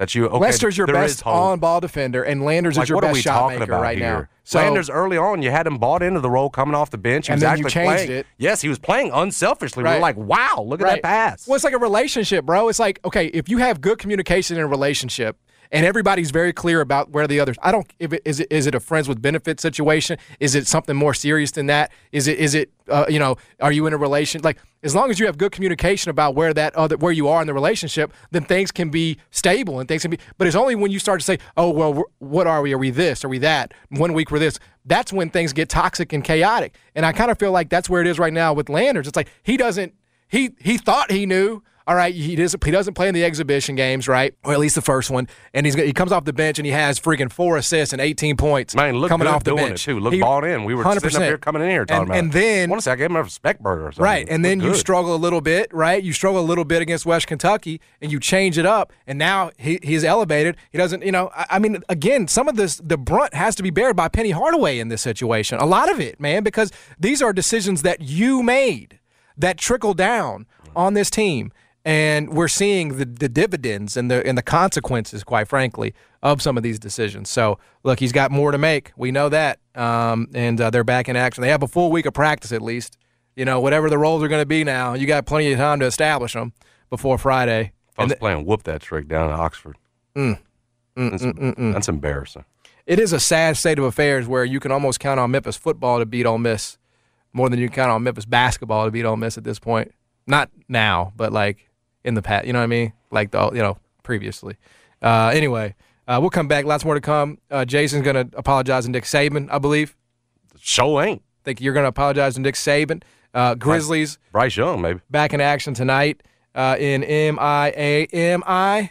That you okay, Lester's your there best is hope. on-ball defender, and Landers Like, is your what are best we shot talking maker about right here? now. So, Landers early on, you had him bought into the role coming off the bench. He And was then you actually changed playing. it. Yes, he was playing unselfishly. We Right. were like, wow, look at Right. that pass. Well, it's like a relationship, bro. It's like, okay, if you have good communication in a relationship and everybody's very clear about where the others, I don't, if it, is it is it a friends with benefits situation? Is it something more serious than that? Is it, is it, uh, you know, are you in a relation? Like, as long as you have good communication about where that other, where you are in the relationship, then things can be stable and things can be, but it's only when you start to say, oh, well, we're, what are we? Are we this? Are we that? One week we're this. That's when things get toxic and chaotic. And I kind of feel like that's where it is right now with Landers. It's like, he doesn't, he, he thought he knew. All right, he doesn't, he doesn't play in the exhibition games, right? Or at least the first one. And he's he comes off the bench and he has freaking four assists and eighteen points Man, look coming good off the doing bench. it, too. Look He- bought in. We were one hundred sitting up percent. here coming in here talking and, about and it. then, I want to say I gave him a respect burger or something. right, and then Looked you good. struggle a little bit, right? You struggle a little bit against West Kentucky, and you change it up, and now he, he's elevated. He doesn't, you know, I, I mean, again, some of this, the brunt has to be bared by Penny Hardaway in this situation. A lot of it, man, because these are decisions that you made that trickle down on this team. And we're seeing the, the dividends and the and the consequences, quite frankly, of some of these decisions. So, look, he's got more to make. We know that. Um, and uh, they're back in action. They have a full week of practice at least. You know, whatever the roles are going to be now, you got plenty of time to establish them before Friday. If I was And th- playing whoop that trick down in Oxford. Mm. Mm, that's, mm, mm, mm. that's embarrassing. It is a sad state of affairs where you can almost count on Memphis football to beat Ole Miss more than you can count on Memphis basketball to beat Ole Miss at this point. Not now, but like in the past, you know what I mean? Like, the you know, previously. Uh, anyway, uh, we'll come back. Lots more to come. Uh, Jason's going to apologize to Nick Saban, I believe. Show ain't. Think you're going to apologize to Nick Saban. Uh, Grizzlies. Bryce Young, maybe. Back in action tonight uh, in M I A M I.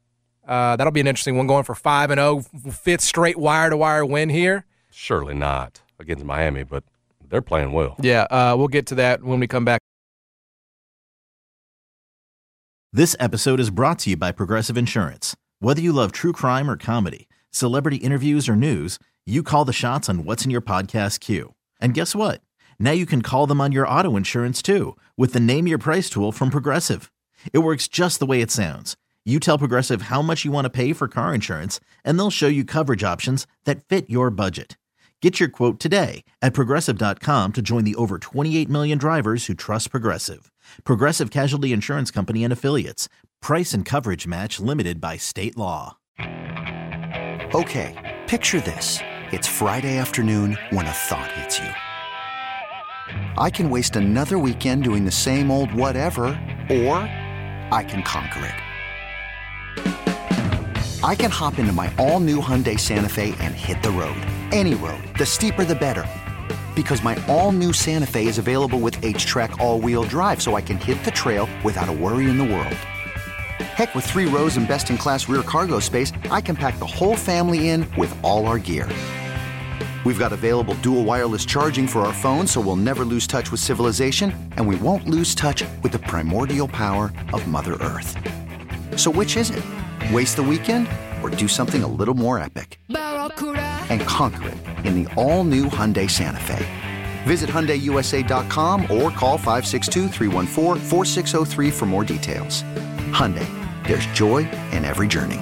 Uh, that'll be an interesting one, going for five and oh, fifth straight wire-to-wire win here. Surely not against Miami, but they're playing well. Yeah, uh, we'll get to that when we come back. This episode is brought to you by Progressive Insurance. Whether you love true crime or comedy, celebrity interviews or news, you call the shots on what's in your podcast queue. And guess what? Now you can call them on your auto insurance too with the Name Your Price tool from Progressive. It works just the way it sounds. You tell Progressive how much you want to pay for car insurance, and they'll show you coverage options that fit your budget. Get your quote today at Progressive dot com to join the over twenty-eight million drivers who trust Progressive. Progressive Casualty Insurance Company and Affiliates. Price and coverage match limited by state law. Okay, picture this. It's Friday afternoon when a thought hits you. I can waste another weekend doing the same old whatever, or I can conquer it. I can hop into my all-new Hyundai Santa Fe and hit the road. Any road. The steeper, the better. Because my all-new Santa Fe is available with H-Track all-wheel drive, so I can hit the trail without a worry in the world. Heck, with three rows and best-in-class rear cargo space, I can pack the whole family in with all our gear. We've got available dual wireless charging for our phones, so we'll never lose touch with civilization, and we won't lose touch with the primordial power of Mother Earth. So which is it? Waste the weekend or do something a little more epic? And conquer it in the all-new Hyundai Santa Fe. Visit Hyundai U S A dot com or call five six two, three one four, four six zero three for more details. Hyundai, there's joy in every journey.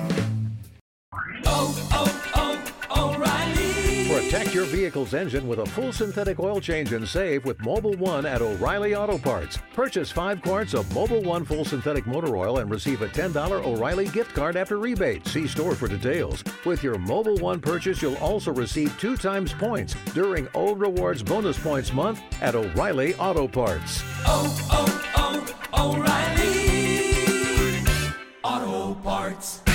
Protect your vehicle's engine with a full synthetic oil change and save with Mobil one at O'Reilly Auto Parts. Purchase five quarts of Mobil one full synthetic motor oil and receive a ten dollars O'Reilly gift card after rebate. See store for details. With your Mobil one purchase, you'll also receive two times points during O Rewards Bonus Points Month at O'Reilly Auto Parts. Oh, oh, oh, O'Reilly Auto Parts.